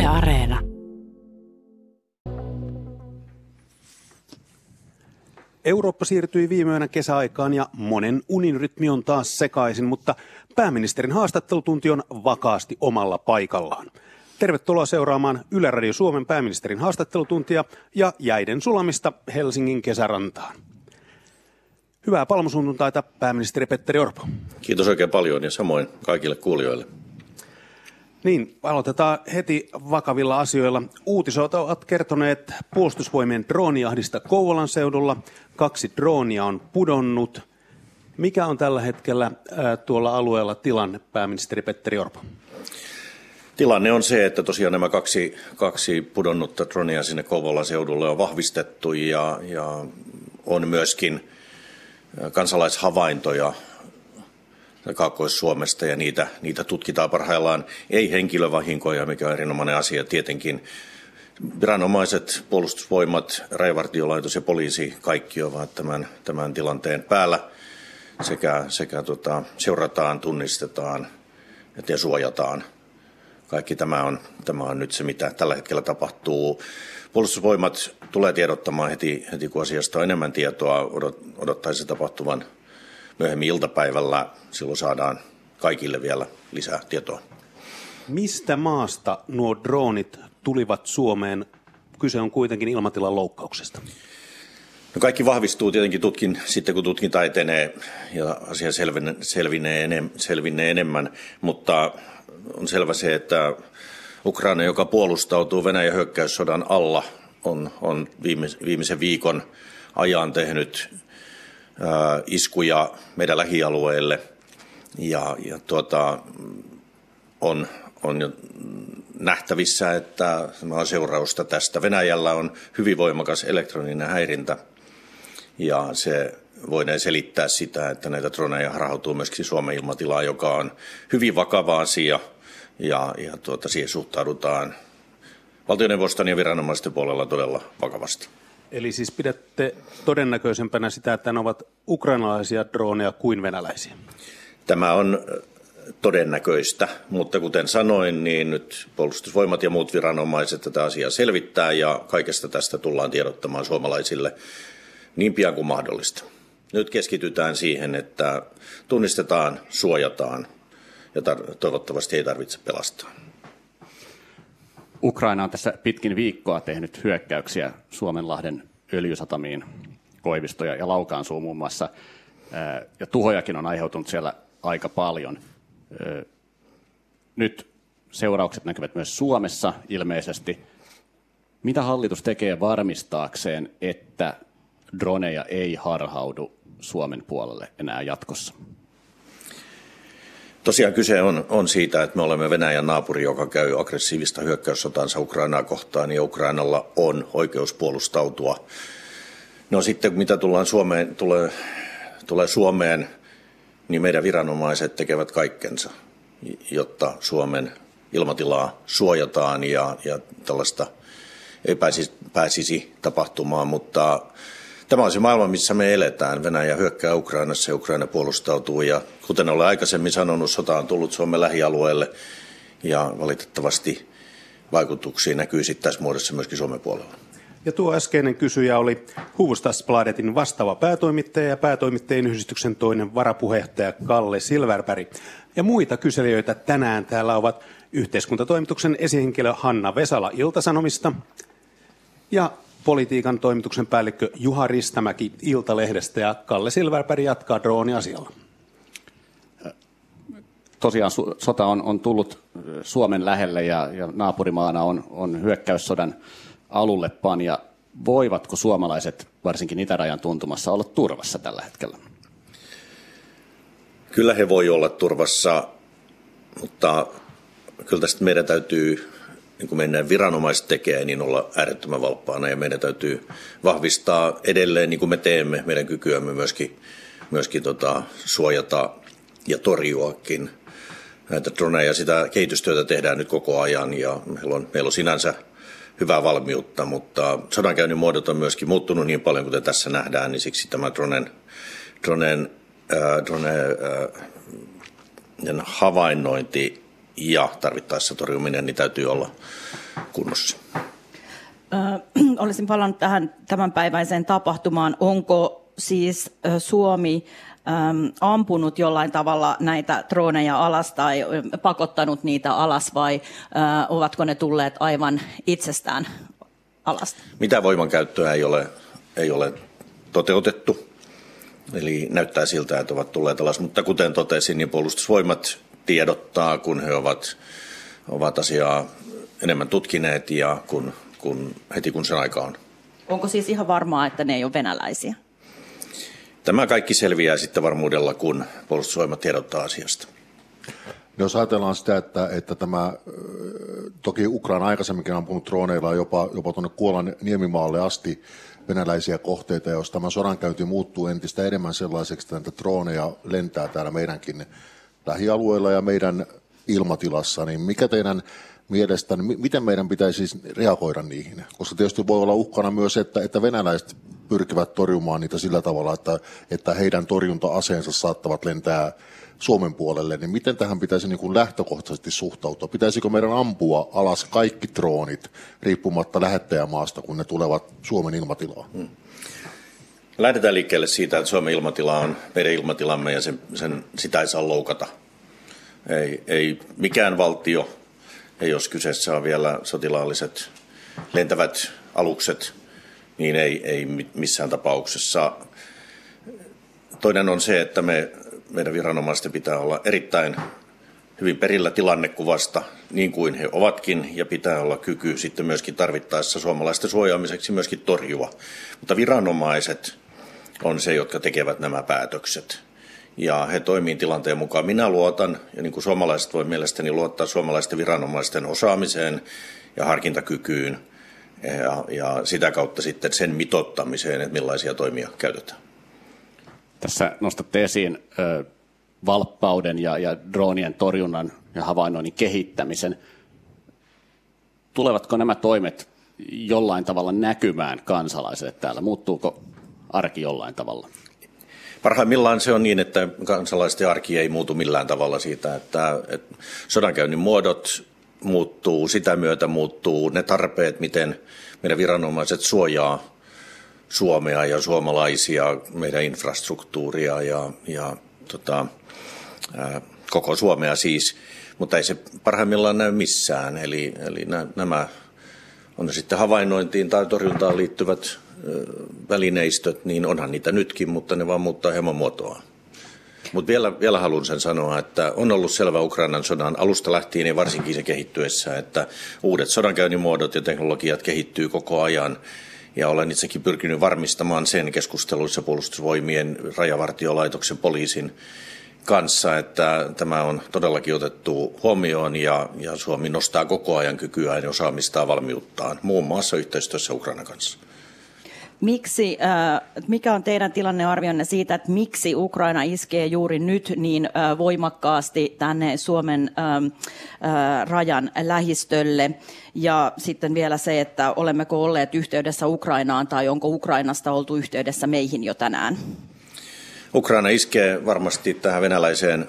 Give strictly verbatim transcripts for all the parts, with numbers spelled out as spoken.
Areena. Eurooppa siirtyi viime yönä kesäaikaan ja monen uninrytmi on taas sekaisin, mutta pääministerin haastattelutunti on vakaasti omalla paikallaan. Tervetuloa seuraamaan Yle Radio Suomen pääministerin haastattelutuntia ja jäiden sulamista Helsingin kesärantaan. Hyvää palmusunnuntaita, pääministeri Petteri Orpo. Kiitos oikein paljon ja samoin kaikille kuulijoille. Niin, aloitetaan heti vakavilla asioilla. Uutisoita ovat kertoneet puolustusvoimien droonijahdista Kouvolan seudulla. Kaksi droonia on pudonnut. Mikä on tällä hetkellä ää, tuolla alueella tilanne, pääministeri Petteri Orpo? Tilanne on se, että tosiaan nämä kaksi, kaksi pudonnutta droonia sinne Kouvolan seudulle on vahvistettu ja, ja on myöskin kansalaishavaintoja Kaakkois-Suomesta ja niitä, niitä tutkitaan parhaillaan. Ei henkilövahinkoja, mikä on erinomainen asia tietenkin. Viranomaiset, puolustusvoimat, rajavartiolaitos ja poliisi, kaikki ovat tämän, tämän tilanteen päällä. Sekä, sekä tota, seurataan, tunnistetaan ja suojataan. Kaikki tämä on, tämä on nyt se, mitä tällä hetkellä tapahtuu. Puolustusvoimat tulee tiedottamaan heti, heti kun asiasta on enemmän tietoa, odot, odottaisi tapahtuvan myöhemmin iltapäivällä. Silloin saadaan kaikille vielä lisää tietoa. Mistä maasta nuo droonit tulivat Suomeen? Kyse on kuitenkin ilmatilan loukkauksesta. No kaikki vahvistuu tietenkin tutkin, sitten kun tutkinta etenee ja asia selvinee, selvinee, enem, selvinee enemmän, mutta on selvä se, että Ukraina, joka puolustautuu Venäjän hyökkäyssodan alla, on, on viime, viimeisen viikon ajan tehnyt ää, iskuja meidän lähialueille ja, ja tuota, on, on jo nähtävissä, että on seurausta tästä. Venäjällä on hyvin voimakas elektroninen häirintä ja se voidaan selittää sitä, että näitä droneja harhautuu myöskin Suomen ilmatilaan, joka on hyvin vakava asia ja, ja tuota, siihen suhtaudutaan valtioneuvoston ja viranomaisten puolella todella vakavasti. Eli siis pidätte todennäköisempänä sitä, että ne ovat ukrainalaisia droneja kuin venäläisiä? Tämä on todennäköistä, mutta kuten sanoin, niin nyt puolustusvoimat ja muut viranomaiset tätä asiaa selvittää ja kaikesta tästä tullaan tiedottamaan suomalaisille niin pian kuin mahdollista. Nyt keskitytään siihen, että tunnistetaan, suojataan ja tar- toivottavasti ei tarvitse pelastaa. Ukraina on tässä pitkin viikkoa tehnyt hyökkäyksiä Suomenlahden öljysatamiin, Koivisto ja Laukaansuun muun muassa. Ja tuhojakin on aiheutunut siellä aika paljon. Nyt seuraukset näkyvät myös Suomessa ilmeisesti. Mitä hallitus tekee varmistaakseen, että droneja ei harhaudu Suomen puolelle enää jatkossa? Tosiaan kyse on, on siitä, että me olemme Venäjän naapuri, joka käy aggressiivista hyökkäyssotansa Ukrainaa kohtaan, ja Ukrainalla on oikeus puolustautua. No sitten mitä tullaan Suomeen, tulee, tulee Suomeen, niin meidän viranomaiset tekevät kaikkensa, jotta Suomen ilmatilaa suojataan ja, ja tällaista ei pääsisi, pääsisi tapahtumaan, mutta tämä on se maailma, missä me eletään. Venäjä hyökkää Ukrainassa ja Ukraina puolustautuu. Ja kuten olen aikaisemmin sanonut, sota on tullut Suomen lähialueelle ja valitettavasti vaikutuksia näkyy sitten tässä muodossa myöskin Suomen puolella. Ja tuo äskeinen kysyjä oli Hufvudstadsbladetin vastaava päätoimittaja ja päätoimittajien yhdistyksen toinen varapuheenjohtaja Kalle Silverberg. Ja muita kyselijöitä tänään täällä ovat yhteiskuntatoimituksen esihenkilö Hanna Vesala Ilta-Sanomista ja politiikan toimituksen päällikkö Juha Ristamäki Iltalehdestä, ja Kalle Silverberg jatkaa drooniasialla. Tosiaan sota on, on tullut Suomen lähelle ja, ja naapurimaana on, on hyökkäyssodan alullepanja. Voivatko suomalaiset, varsinkin itärajan tuntumassa, olla turvassa tällä hetkellä? Kyllä he voi olla turvassa, mutta kyllä tästä meidän täytyy, niin kuin meidän viranomaiset tekee, niin olla äärettömän valppaana ja meidän täytyy vahvistaa edelleen, niin kuin me teemme, meidän kykyämme myöskin, myöskin tota, suojata ja torjuakin näitä droneja. Sitä kehitystyötä tehdään nyt koko ajan ja meillä on, meillä on sinänsä hyvää valmiutta, mutta sodankäynnin muodot on myöskin muuttunut niin paljon, kuten tässä nähdään, niin siksi tämä dronen, dronen, äh, drone, äh, havainnointi ja tarvittaessa torjuminen niin täytyy olla kunnossa. Ö, olisin palannut tähän tämänpäiväiseen tapahtumaan. Onko siis Suomi äm, ampunut jollain tavalla näitä drooneja alas tai pakottanut niitä alas vai ö, ovatko ne tulleet aivan itsestään alas? Mitä voimankäyttöä ei ole, ei ole toteutettu, eli näyttää siltä, että ovat tulleet alas, mutta kuten totesin, niin puolustusvoimat tiedottaa, kun he ovat, ovat asiaa enemmän tutkineet ja kun, kun, heti kun sen aika on. Onko siis ihan varmaa, että ne ei ole venäläisiä? Tämä kaikki selviää sitten varmuudella, kun puolustusvoimat tiedottaa asiasta. No, jos ajatellaan sitä, että, että tämä, toki Ukraina aikaisemminkin on ampunut droneilla jopa, jopa tuonne Kuolan niemimaalle asti venäläisiä kohteita, ja jos tämä sodankäynti muuttuu entistä enemmän sellaiseksi, että näitä droneja lentää täällä meidänkin lähialueilla ja meidän ilmatilassa, niin mikä teidän mielestä, miten meidän pitäisi reagoida niihin? Koska tietysti voi olla uhkana myös, että, että venäläiset pyrkivät torjumaan niitä sillä tavalla, että, että heidän torjunta-aseensa saattavat lentää Suomen puolelle, niin miten tähän pitäisi niin kuin lähtökohtaisesti suhtautua? Pitäisikö meidän ampua alas kaikki droonit riippumatta lähettäjämaasta, kun ne tulevat Suomen ilmatilaan? Hmm. Lähdetään liikkeelle siitä, että Suomen ilmatila on meidän ilmatilamme ja sen, sen, sitä ei saa loukata. Ei, ei mikään valtio, ei jos kyseessä on vielä sotilaalliset lentävät alukset, niin ei, ei missään tapauksessa. Toinen on se, että me, meidän viranomaisten pitää olla erittäin hyvin perillä tilannekuvasta, niin kuin he ovatkin, ja pitää olla kyky sitten myöskin tarvittaessa suomalaisten suojaamiseksi myöskin torjua. Mutta viranomaiset on se, jotka tekevät nämä päätökset. Ja he toimii tilanteen mukaan. Minä luotan, ja niin kuin suomalaiset voi mielestäni luottaa suomalaisten viranomaisten osaamiseen ja harkintakykyyn, ja, ja sitä kautta sitten sen mitoittamiseen, että millaisia toimia käytetään. Tässä nostatte esiin ö, valppauden ja, ja droonien torjunnan ja havainnoinnin kehittämisen. Tulevatko nämä toimet jollain tavalla näkymään kansalaisille täällä? Muuttuuko arki jollain tavalla? Parhaimmillaan se on niin, että kansalaisten arki ei muutu millään tavalla siitä, että, että sodankäynnin muodot muuttuu, sitä myötä muuttuu ne tarpeet, miten meidän viranomaiset suojaa Suomea ja suomalaisia, meidän infrastruktuuria ja, ja tota, ää, koko Suomea siis, mutta ei se parhaimmillaan näy missään. Eli, eli nämä on ne sitten havainnointiin tai torjuntaan liittyvät välineistöt, niin onhan niitä nytkin, mutta ne vaan muuttaa hieman muotoa. Mutta vielä, vielä haluan sen sanoa, että on ollut selvä Ukrainan sodan alusta lähtien ja varsinkin se kehittyessä, että uudet sodankäynnin muodot ja teknologiat kehittyy koko ajan. Ja olen itsekin pyrkinyt varmistamaan sen keskusteluissa puolustusvoimien, rajavartiolaitoksen, poliisin kanssa, että tämä on todellakin otettu huomioon ja, ja Suomi nostaa koko ajan kykyään ja osaamistaan valmiuttaan, muun muassa yhteistyössä Ukrainan kanssa. Miksi, mikä on teidän tilannearvionne siitä, että miksi Ukraina iskee juuri nyt niin voimakkaasti tänne Suomen rajan lähistölle? Ja sitten vielä se, että olemmeko olleet yhteydessä Ukrainaan tai onko Ukrainasta oltu yhteydessä meihin jo tänään? Ukraina iskee varmasti tähän venäläiseen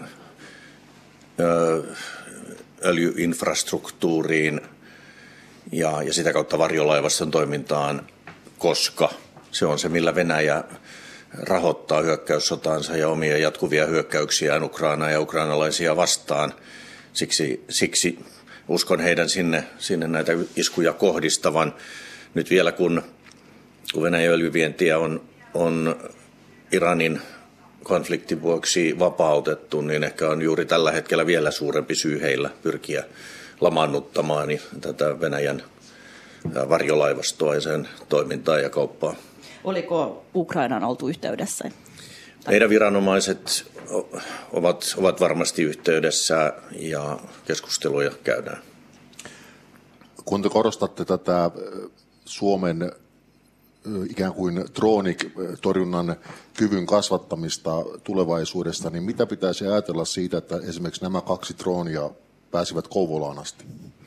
öljyinfrastruktuuriin ja, ja sitä kautta varjolaivaston toimintaan, koska se on se, millä Venäjä rahoittaa hyökkäyssotaansa ja omia jatkuvia hyökkäyksiään Ukrainaa ja ukrainalaisia vastaan. Siksi, siksi uskon heidän sinne, sinne näitä iskuja kohdistavan. Nyt vielä kun, kun Venäjän öljyvientiä on, on Iranin konfliktin vuoksi vapautettu, niin ehkä on juuri tällä hetkellä vielä suurempi syy heillä pyrkiä lamaannuttamaan tätä Venäjän varjolaivastoa ja sen toimintaa ja kauppaa. Oliko Ukrainan oltu yhteydessä? Meidän viranomaiset ovat, ovat varmasti yhteydessä ja keskusteluja käydään. Kun te korostatte tätä Suomen ikään kuin droonitorjunnan kyvyn kasvattamista tulevaisuudessa, niin mitä pitäisi ajatella siitä, että esimerkiksi nämä kaksi droonia pääsivät Kouvolaan asti?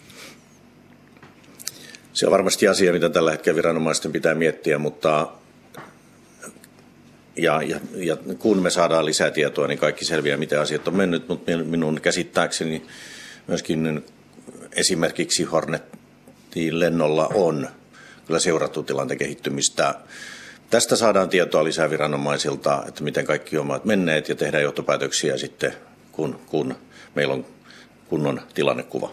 Se on varmasti asia, mitä tällä hetkellä viranomaisten pitää miettiä, mutta ja, ja, ja kun me saadaan lisää tietoa, niin kaikki selviää, miten asiat on mennyt, mutta minun käsittääkseni myöskin esimerkiksi Hornetin lennolla on kyllä seurattu tilanteen kehittymistä. Tästä saadaan tietoa lisää viranomaisilta, että miten kaikki ovat menneet ja tehdään johtopäätöksiä sitten, kun, kun meillä on kunnon tilannekuva.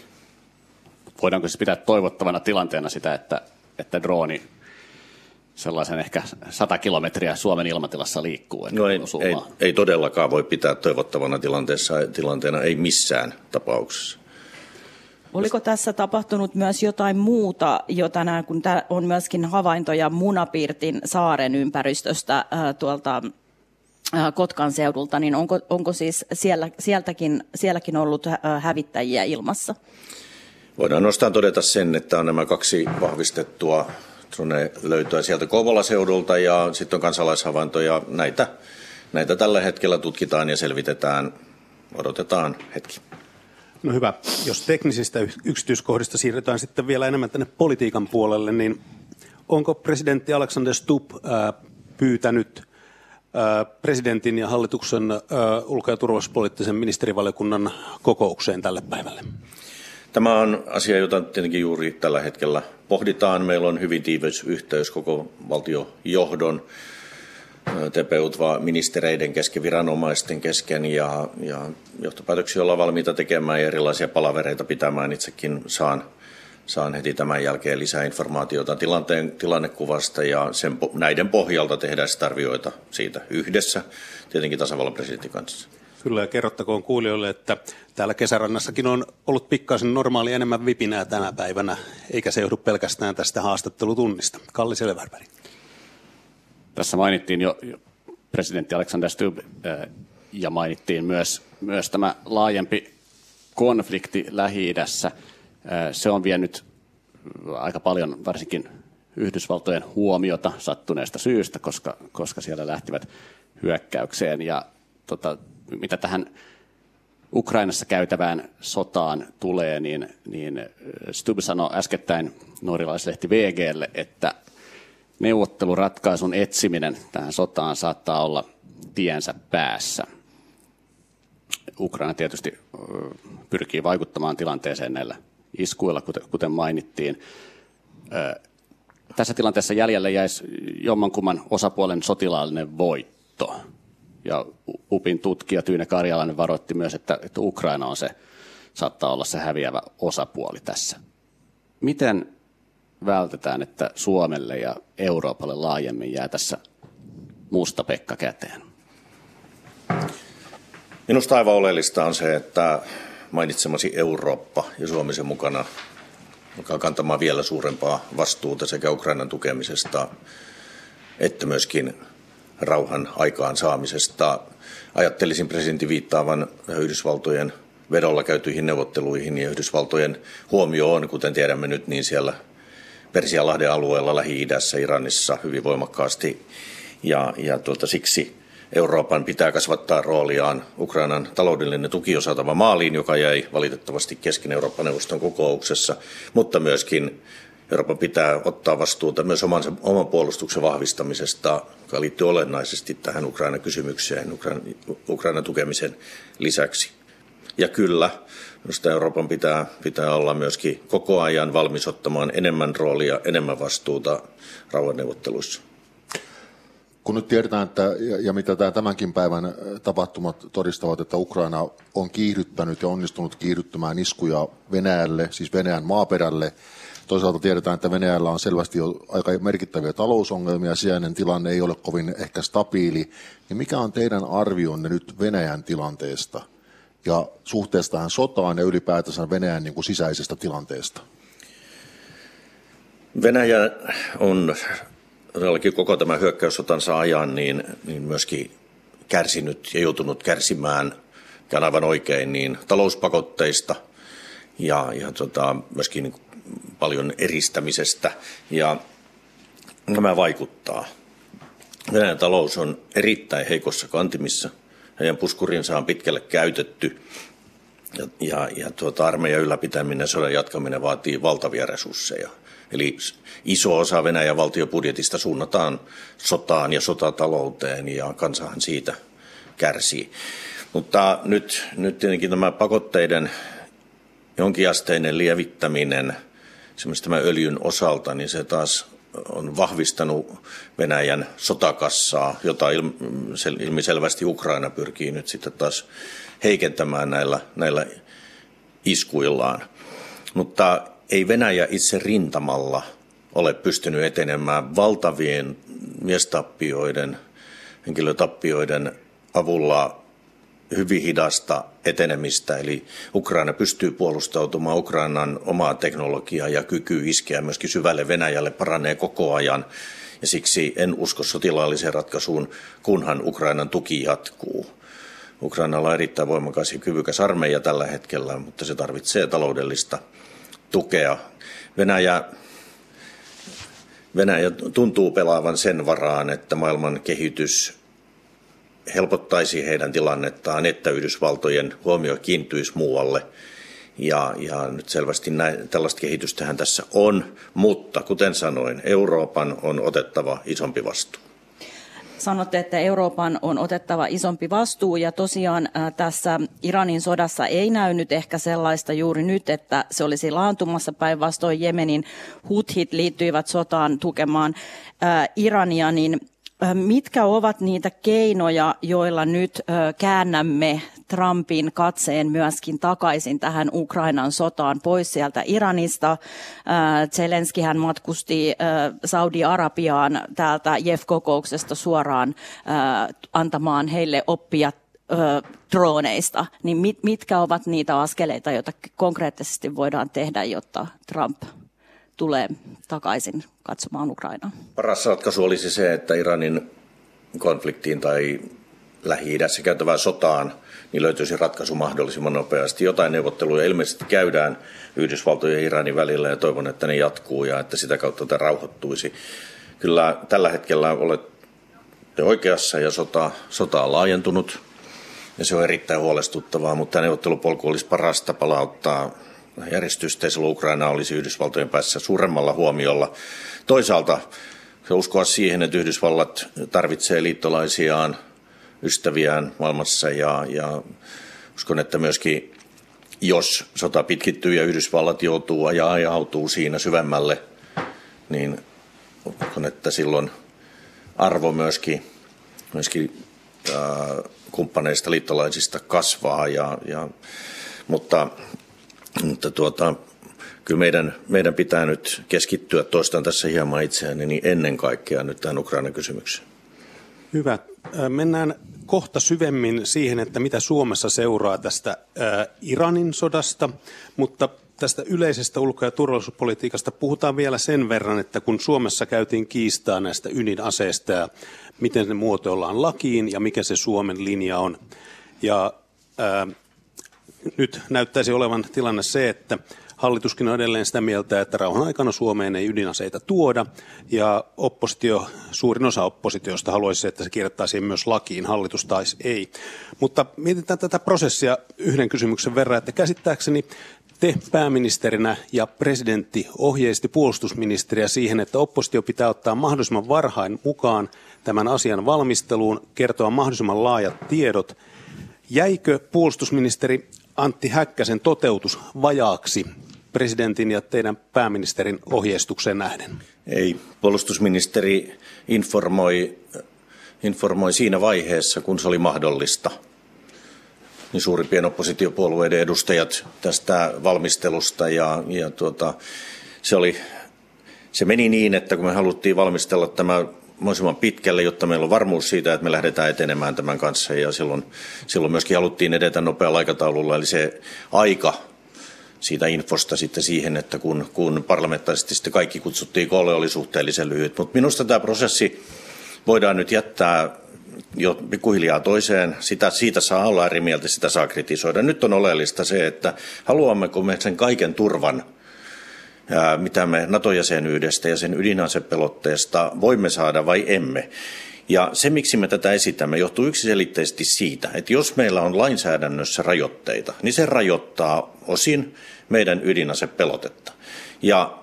Voidaanko siis pitää toivottavana tilanteena sitä, että, että drooni sellaisen ehkä sata kilometriä Suomen ilmatilassa liikkuu? No ei, ei, ei todellakaan voi pitää toivottavana tilanteessa, tilanteena, ei missään tapauksessa. Oliko tässä tapahtunut myös jotain muuta jo tänään, kun tämä on myöskin havaintoja Munapirtin saaren ympäristöstä äh, tuolta äh, Kotkan seudulta, niin onko, onko siis siellä, sieltäkin, sielläkin ollut äh, hävittäjiä ilmassa? Voidaan nostaa todeta sen, että on nämä kaksi vahvistettua löytöä sieltä Kouvola-seudulta ja sitten on kansalaishavaintoja. Näitä, näitä tällä hetkellä tutkitaan ja selvitetään. Odotetaan hetki. No hyvä. Jos teknisistä yksityiskohdista siirrytään sitten vielä enemmän tänne politiikan puolelle, niin onko presidentti Alexander Stubb ää, pyytänyt ää, presidentin ja hallituksen ää, ulko- ja turvallisuuspoliittisen ministerivaliokunnan kokoukseen tälle päivälle? Tämä on asia, jota tietenkin juuri tällä hetkellä pohditaan. Meillä on hyvin tiivis yhteys koko valtiojohdon, T P-UTVA-ministereiden kesken, viranomaisten kesken ja, ja johtopäätöksiä ollaan valmiita tekemään ja erilaisia palavereita pitämään. Itsekin saan, saan heti tämän jälkeen lisää informaatiota tilanteen, tilannekuvasta ja sen, näiden pohjalta tehdään sitä arvioita siitä yhdessä, tietenkin tasavallan presidentin kanssa. Kyllä, ja kerrottakoon kuulijoille, että täällä Kesärannassakin on ollut pikkaisen normaali enemmän vipinää tänä päivänä, eikä se johdu pelkästään tästä haastattelutunnista. Kalle Silverberg. Tässä mainittiin jo presidentti Alexander Stubb ja mainittiin myös, myös tämä laajempi konflikti Lähi-idässä. Se on vienyt aika paljon varsinkin Yhdysvaltojen huomiota sattuneesta syystä, koska, koska siellä lähtivät hyökkäykseen. Ja tota, mitä tähän Ukrainassa käytävään sotaan tulee, niin, niin Stubb sanoi äskettäin norjalaislehti V G:lle, että neuvotteluratkaisun etsiminen tähän sotaan saattaa olla tiensä päässä. Ukraina tietysti pyrkii vaikuttamaan tilanteeseen näillä iskuilla, kuten, kuten mainittiin. Tässä tilanteessa jäljelle jäisi jommankumman osapuolen sotilaallinen voitto. Ja U P in tutkija Tyyne Karjalainen varoitti myös, että, että Ukraina on se, saattaa olla se häviävä osapuoli tässä. Miten vältetään, että Suomelle ja Euroopalle laajemmin jää tässä musta Pekka käteen? Minusta aivan oleellista on se, että mainitsemasi Eurooppa ja Suomi sen mukana alkaa kantamaan vielä suurempaa vastuuta sekä Ukrainan tukemisesta että myöskin rauhan aikaan saamisesta. Ajattelisin presidentin viittaavan Yhdysvaltojen vedolla käytyihin neuvotteluihin ja Yhdysvaltojen huomio on, kuten tiedämme nyt, niin siellä Persianlahden alueella, Lähi-idässä, Iranissa hyvin voimakkaasti ja, ja tuota, siksi Euroopan pitää kasvattaa rooliaan. Ukrainan taloudellinen tuki on saatava maaliin, joka jäi valitettavasti kesken Euroopan neuvoston kokouksessa, mutta myöskin Euroopan pitää ottaa vastuuta myös oman, oman puolustuksen vahvistamisesta, joka liittyy olennaisesti tähän Ukrainan kysymykseen, Ukrainan, Ukrainan tukemisen lisäksi. Ja kyllä, minusta Euroopan pitää, pitää olla myöskin koko ajan valmis ottamaan enemmän roolia, enemmän vastuuta rauhanneuvotteluissa. Kun nyt tiedetään, että, ja, ja mitä tämä tämänkin päivän tapahtumat todistavat, että Ukraina on kiihdyttänyt ja onnistunut kiihdyttämään iskuja Venäjälle, siis Venäjän maaperälle. Toisaalta tiedetään, että Venäjällä on selvästi jo aika merkittäviä talousongelmia, sijainen tilanne ei ole kovin ehkä stabiili. Niin mikä on teidän arvionne nyt Venäjän tilanteesta ja suhteesta tähän sotaan ja ylipäätänsä Venäjän niin kuin sisäisestä tilanteesta? Venäjä on todellakin koko tämän hyökkäyssotansa ajan niin, niin myöskin kärsinyt ja joutunut kärsimään, mikä on aivan oikein, niin talouspakotteista ja, ja tota, myöskin niin paljon eristämisestä. Ja nämä vaikuttaa. Venäjän talous on erittäin heikossa kantimissa. Heidän puskurinsa on pitkälle käytetty. Ja, ja, ja tuota, armeijan ylläpitäminen, sodan jatkaminen vaatii valtavia resursseja. Eli iso osa Venäjän valtiobudjetista suunnataan sotaan ja sotatalouteen, ja kansahan siitä kärsii. Mutta nyt, nyt tietenkin tämä pakotteiden jonkinasteinen lievittäminen esimerkiksi tämän öljyn osalta, niin se taas on vahvistanut Venäjän sotakassaa, jota ilmiselvästi Ukraina pyrkii nyt sitten taas heikentämään näillä, näillä iskuillaan. Mutta ei Venäjä itse rintamalla ole pystynyt etenemään valtavien miestappioiden, henkilötappioiden avulla hyvin hidasta etenemistä, eli Ukraina pystyy puolustautumaan, Ukrainan omaa teknologiaa ja kyky iskeä myöskin syvälle Venäjälle paranee koko ajan, ja siksi en usko sotilaalliseen ratkaisuun, kunhan Ukrainan tuki jatkuu. Ukrainalla on erittäin voimakas ja kyvykäs armeija tällä hetkellä, mutta se tarvitsee taloudellista tukea. Venäjä, Venäjä tuntuu pelaavan sen varaan, että maailman kehitys helpottaisi heidän tilannettaan, että Yhdysvaltojen huomio kiintyisi muualle. Ja, ja nyt selvästi näin, tällaista kehitystähän tässä on, mutta kuten sanoin, Euroopan on otettava isompi vastuu. Sanotte, että Euroopan on otettava isompi vastuu, ja tosiaan äh, tässä Iranin sodassa ei näy nyt ehkä sellaista juuri nyt, että se olisi laantumassa. Päinvastoin Jemenin Huthit liittyivät sotaan tukemaan äh, Irania, niin äh, mitkä ovat niitä keinoja, joilla nyt äh, käännämme Trumpin katseen myöskin takaisin tähän Ukrainan sotaan pois sieltä Iranista? Zelenskihän matkusti Saudi-Arabiaan täältä J E F-kokouksesta suoraan antamaan heille oppia droneista. Niin mit, mitkä ovat niitä askeleita, joita konkreettisesti voidaan tehdä, jotta Trump tulee takaisin katsomaan Ukrainaa? Paras ratkaisu olisi se, että Iranin konfliktiin tai Lähi-idässä käytävään sotaan niin löytyisi ratkaisu mahdollisimman nopeasti. Jotain neuvotteluja ilmeisesti käydään Yhdysvaltojen ja Iranin välillä, ja toivon, että ne jatkuu ja että sitä kautta tämä rauhoittuisi. Kyllä tällä hetkellä olette oikeassa ja sota, sota on laajentunut ja se on erittäin huolestuttavaa, mutta tämä neuvottelupolku olisi parasta palauttaa järjestystä, ja Ukraina olisi Yhdysvaltojen päässä suuremmalla huomiolla. Toisaalta se uskoa siihen, että Yhdysvallat tarvitsee liittolaisiaan, ystäviään maailmassa, ja, ja uskon, että myöskin jos sota pitkittyy ja Yhdysvallat joutuu ja ajautuu siinä syvemmälle, niin uskon, että silloin arvo myöskin, myöskin äh, kumppaneista liittolaisista kasvaa, ja, ja, mutta, mutta tuota, kyllä meidän, meidän pitää nyt keskittyä, toistaan tässä hieman itseäni, niin ennen kaikkea nyt tähän Ukrainan kysymykseen. Hyvä. Mennään kohta syvemmin siihen, että mitä Suomessa seuraa tästä Iranin sodasta, mutta tästä yleisestä ulko- ja turvallisuuspolitiikasta puhutaan vielä sen verran, että kun Suomessa käytiin kiistaa näistä ydinaseista ja miten ne muotoillaan lakiin ja mikä se Suomen linja on. Ja ää, nyt näyttäisi olevan tilanne se, että hallituskin on edelleen sitä mieltä, että rauhan aikana Suomeen ei ydinaseita tuoda, ja oppositio, suurin osa oppositiosta haluaisi, että se kirjattaisiin myös lakiin, hallitus taisi ei. Mutta mietitään tätä prosessia yhden kysymyksen verran, että käsittääkseni te pääministerinä ja presidentti ohjeisti puolustusministeriä siihen, että oppositio pitää ottaa mahdollisimman varhain mukaan tämän asian valmisteluun, kertoa mahdollisimman laajat tiedot. Jäikö puolustusministeri Antti Häkkäsen toteutus vajaaksi presidentin ja teidän pääministerin ohjeistukseen nähden? Ei. Puolustusministeri informoi, informoi siinä vaiheessa, kun se oli mahdollista, niin suurimpien oppositiopuolueiden edustajat tästä valmistelusta. Ja, ja tuota, se, oli, se meni niin, että kun me haluttiin valmistella tämä mahdollisimman pitkälle, jotta meillä on varmuus siitä, että me lähdetään etenemään tämän kanssa, ja silloin, silloin myöskin haluttiin edetä nopealla aikataululla, eli se aika siitä infosta sitten siihen, että kun, kun parlamentaarisesti sitten kaikki kutsuttiin koolle, oli suhteellisen lyhyt. Mutta minusta tämä prosessi voidaan nyt jättää jo pikkuhiljaa toiseen. Sitä, siitä saa olla eri mieltä, sitä saa kritisoida. Nyt on oleellista se, että haluammeko me sen kaiken turvan, mitä me NATO-jäsenyydestä ja sen ydinasepelotteesta voimme saada vai emme. Ja se, miksi me tätä esitämme, johtuu yksiselitteisesti siitä, että jos meillä on lainsäädännössä rajoitteita, niin se rajoittaa osin meidän ydinasepelotetta. Ja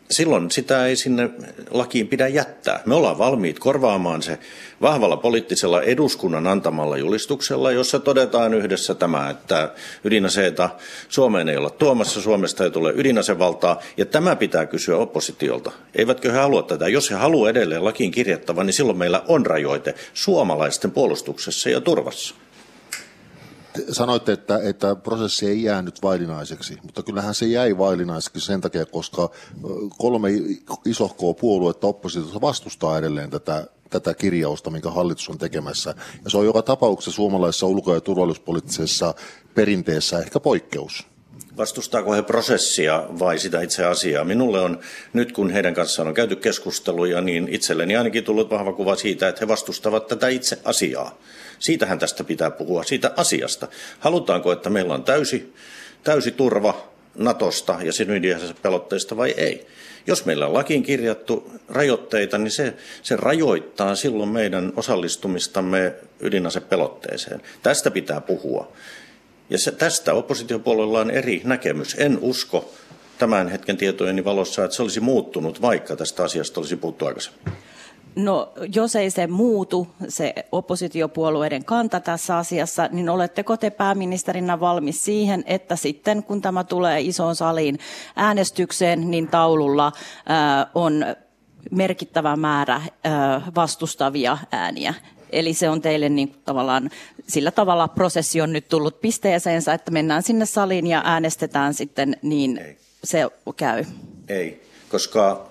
silloin sitä ei sinne lakiin pidä jättää. Me ollaan valmiit korvaamaan se vahvalla poliittisella eduskunnan antamalla julistuksella, jossa todetaan yhdessä tämä, että ydinaseita Suomeen ei olla tuomassa, Suomesta ei tule ydinasevaltaa, ja tämä pitää kysyä oppositiolta. Eivätkö he halua tätä? Jos he haluaa edelleen lakiin kirjattavan, niin silloin meillä on rajoite suomalaisten puolustuksessa ja turvassa. Sanoitte, että, että prosessi ei jäänyt vaillinaiseksi, mutta kyllähän se jäi vaillinaiseksi sen takia, koska kolme isohkoa puoluetta oppositiossa vastustaa edelleen tätä, tätä kirjausta, minkä hallitus on tekemässä. Ja se on joka tapauksessa suomalaisessa ulko- ja turvallisuuspoliittisessa perinteessä ehkä poikkeus. Vastustaako he prosessia vai sitä itse asiaa? Minulle on nyt, kun heidän kanssaan on käyty keskusteluja, niin itselleni ainakin tullut vahva kuva siitä, että he vastustavat tätä itse asiaa. Siitähän tästä pitää puhua, siitä asiasta. Halutaanko, että meillä on täysi, täysi turva Natosta ja sen ydinasepelotteista vai ei? Jos meillä on lakiin kirjattu rajoitteita, niin se, se rajoittaa silloin meidän osallistumistamme ydinasepelotteeseen. Tästä pitää puhua. Ja se, tästä oppositiopuolella on eri näkemys. En usko tämän hetken tietojeni valossa, että se olisi muuttunut, vaikka tästä asiasta olisi puhuttu aikaisemmin. No, jos ei se muutu, se oppositiopuolueiden kanta tässä asiassa, niin oletteko te pääministerinä valmis siihen, että sitten kun tämä tulee isoon saliin äänestykseen, niin taululla ää, on merkittävä määrä ää, vastustavia ääniä? Eli se on teille niin tavallaan, sillä tavalla prosessi on nyt tullut pisteeseensä, että mennään sinne saliin ja äänestetään sitten, niin ei. Se käy. Ei, koska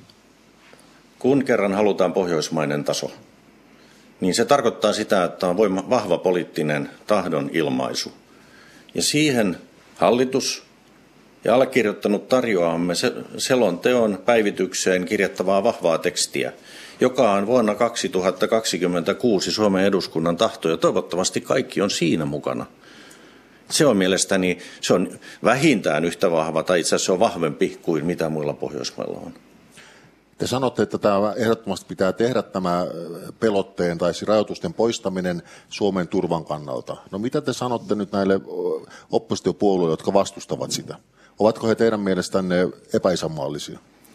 kun kerran halutaan pohjoismainen taso, niin se tarkoittaa sitä, että on voima, vahva poliittinen tahdon ilmaisu. Ja siihen hallitus ja allekirjoittanut tarjoamme selonteon päivitykseen kirjattavaa vahvaa tekstiä, joka on vuonna kaksituhattakaksikymmentäkuusi Suomen eduskunnan tahto, ja toivottavasti kaikki on siinä mukana. Se on mielestäni se on vähintään yhtä vahva, tai itse asiassa se on vahvempi kuin mitä muilla Pohjoismailla on. Te sanotte, että tämä ehdottomasti pitää tehdä tämä pelotteen tai rajoitusten poistaminen Suomen turvan kannalta. No mitä te sanotte nyt näille oppositiopuolueille, jotka vastustavat sitä? Ovatko he teidän mielestänne epäisänmaallisia?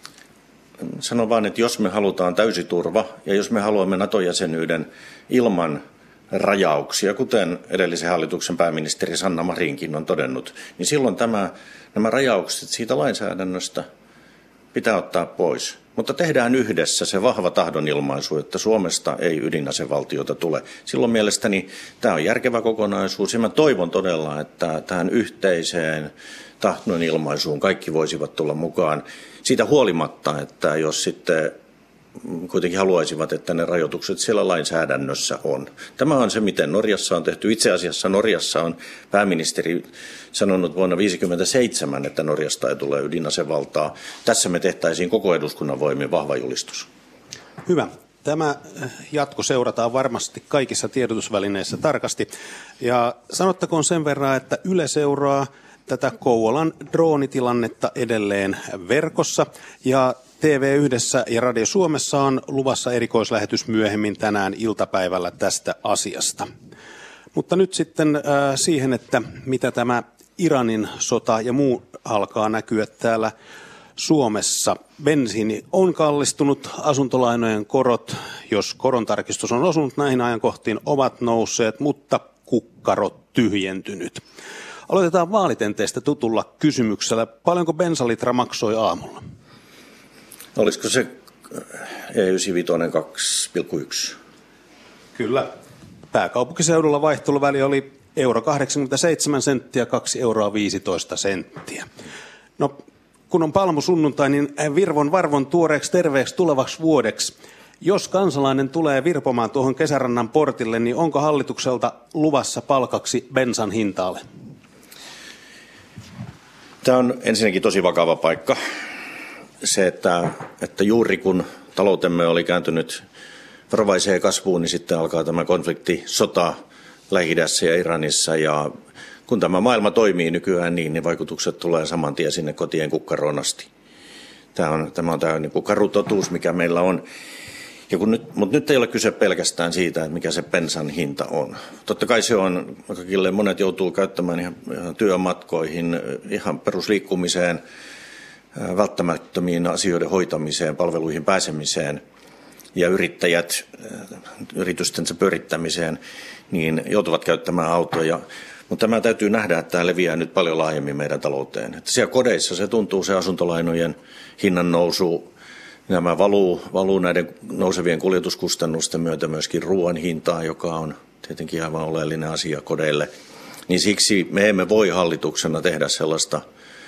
Sanon vaan, että jos me halutaan täysi turva ja jos me haluamme NATO-jäsenyyden ilman rajauksia, kuten edellisen hallituksen pääministeri Sanna Marinkin on todennut, niin silloin tämä, nämä rajaukset siitä lainsäädännöstä pitää ottaa pois. Mutta tehdään yhdessä se vahva tahdonilmaisu, että Suomesta ei ydinasevaltiota tule. Silloin mielestäni tämä on järkevä kokonaisuus ja mä toivon todella, että tähän yhteiseen tahdonilmaisuun kaikki voisivat tulla mukaan. Siitä huolimatta, että jos sitten kuitenkin haluaisivat, että ne rajoitukset siellä lainsäädännössä on. Tämä on se, miten Norjassa on tehty. Itse asiassa Norjassa on pääministeri sanonut vuonna tuhatyhdeksänsataaviisikymmentäseitsemän, että Norjasta ei tule ydinasevaltaa. Tässä me tehtäisiin koko eduskunnan voimin vahva julistus. Hyvä. Tämä jatko seurataan varmasti kaikissa tiedotusvälineissä tarkasti. Ja sanottakoon sen verran, että Yle seuraa tätä Kouvolan droonitilannetta edelleen verkossa. Ja T V yhdessä ja Radio Suomessa on luvassa erikoislähetys myöhemmin tänään iltapäivällä tästä asiasta. Mutta nyt sitten äh, siihen, että mitä tämä Iranin sota ja muu alkaa näkyä täällä Suomessa. Bensiini on kallistunut, asuntolainojen korot, jos korontarkistus on osunut näihin ajankohtiin, ovat nousseet, mutta kukkarot tyhjentynyt. Aloitetaan vaalitenteestä tutulla kysymyksellä. Paljonko bensalitra maksoi aamulla? Olisiko se E yhdeksänkymmentäviisi kaksi pilkku yksi? Kyllä. Pääkaupunkiseudulla vaihteluväli oli euro kahdeksankymmentäseitsemän senttiä, kaksi euroa viisitoista senttiä. No, kun on palmusunnuntai, niin virvon varvon tuoreeksi terveeksi tulevaksi vuodeksi. Jos kansalainen tulee virpomaan tuohon kesärannan portille, niin onko hallitukselta luvassa palkaksi bensan hintaalle? Tämä on ensinnäkin tosi vakava paikka. Se, että, että juuri kun taloutemme oli kääntynyt varovaiseen kasvuun, niin sitten alkaa tämä konflikti, sota Lähi-idässä ja Iranissa. Ja kun tämä maailma toimii nykyään niin, niin vaikutukset tulee saman tien sinne kotien kukkaroon asti. Tämä on tämä, on tämä niin kuin karu totuus, mikä meillä on. Ja kun nyt, mutta nyt ei ole kyse pelkästään siitä, että mikä se bensan hinta on. Totta kai se on, kaikille monet joutuu käyttämään ihan, ihan työmatkoihin, ihan perusliikkumiseen, välttämättömiin asioiden hoitamiseen, palveluihin pääsemiseen ja yrittäjät yritystensä pyörittämiseen, niin joutuvat käyttämään autoja. Mutta tämä täytyy nähdä, että tämä leviää nyt paljon laajemmin meidän talouteen. Että siellä kodeissa se tuntuu, se asuntolainojen hinnan nousu, nämä valuu, valuu näiden nousevien kuljetuskustannusten myötä myöskin ruoan hintaa, joka on tietenkin aivan oleellinen asia kodeille. Niin siksi me emme voi hallituksena tehdä sellaista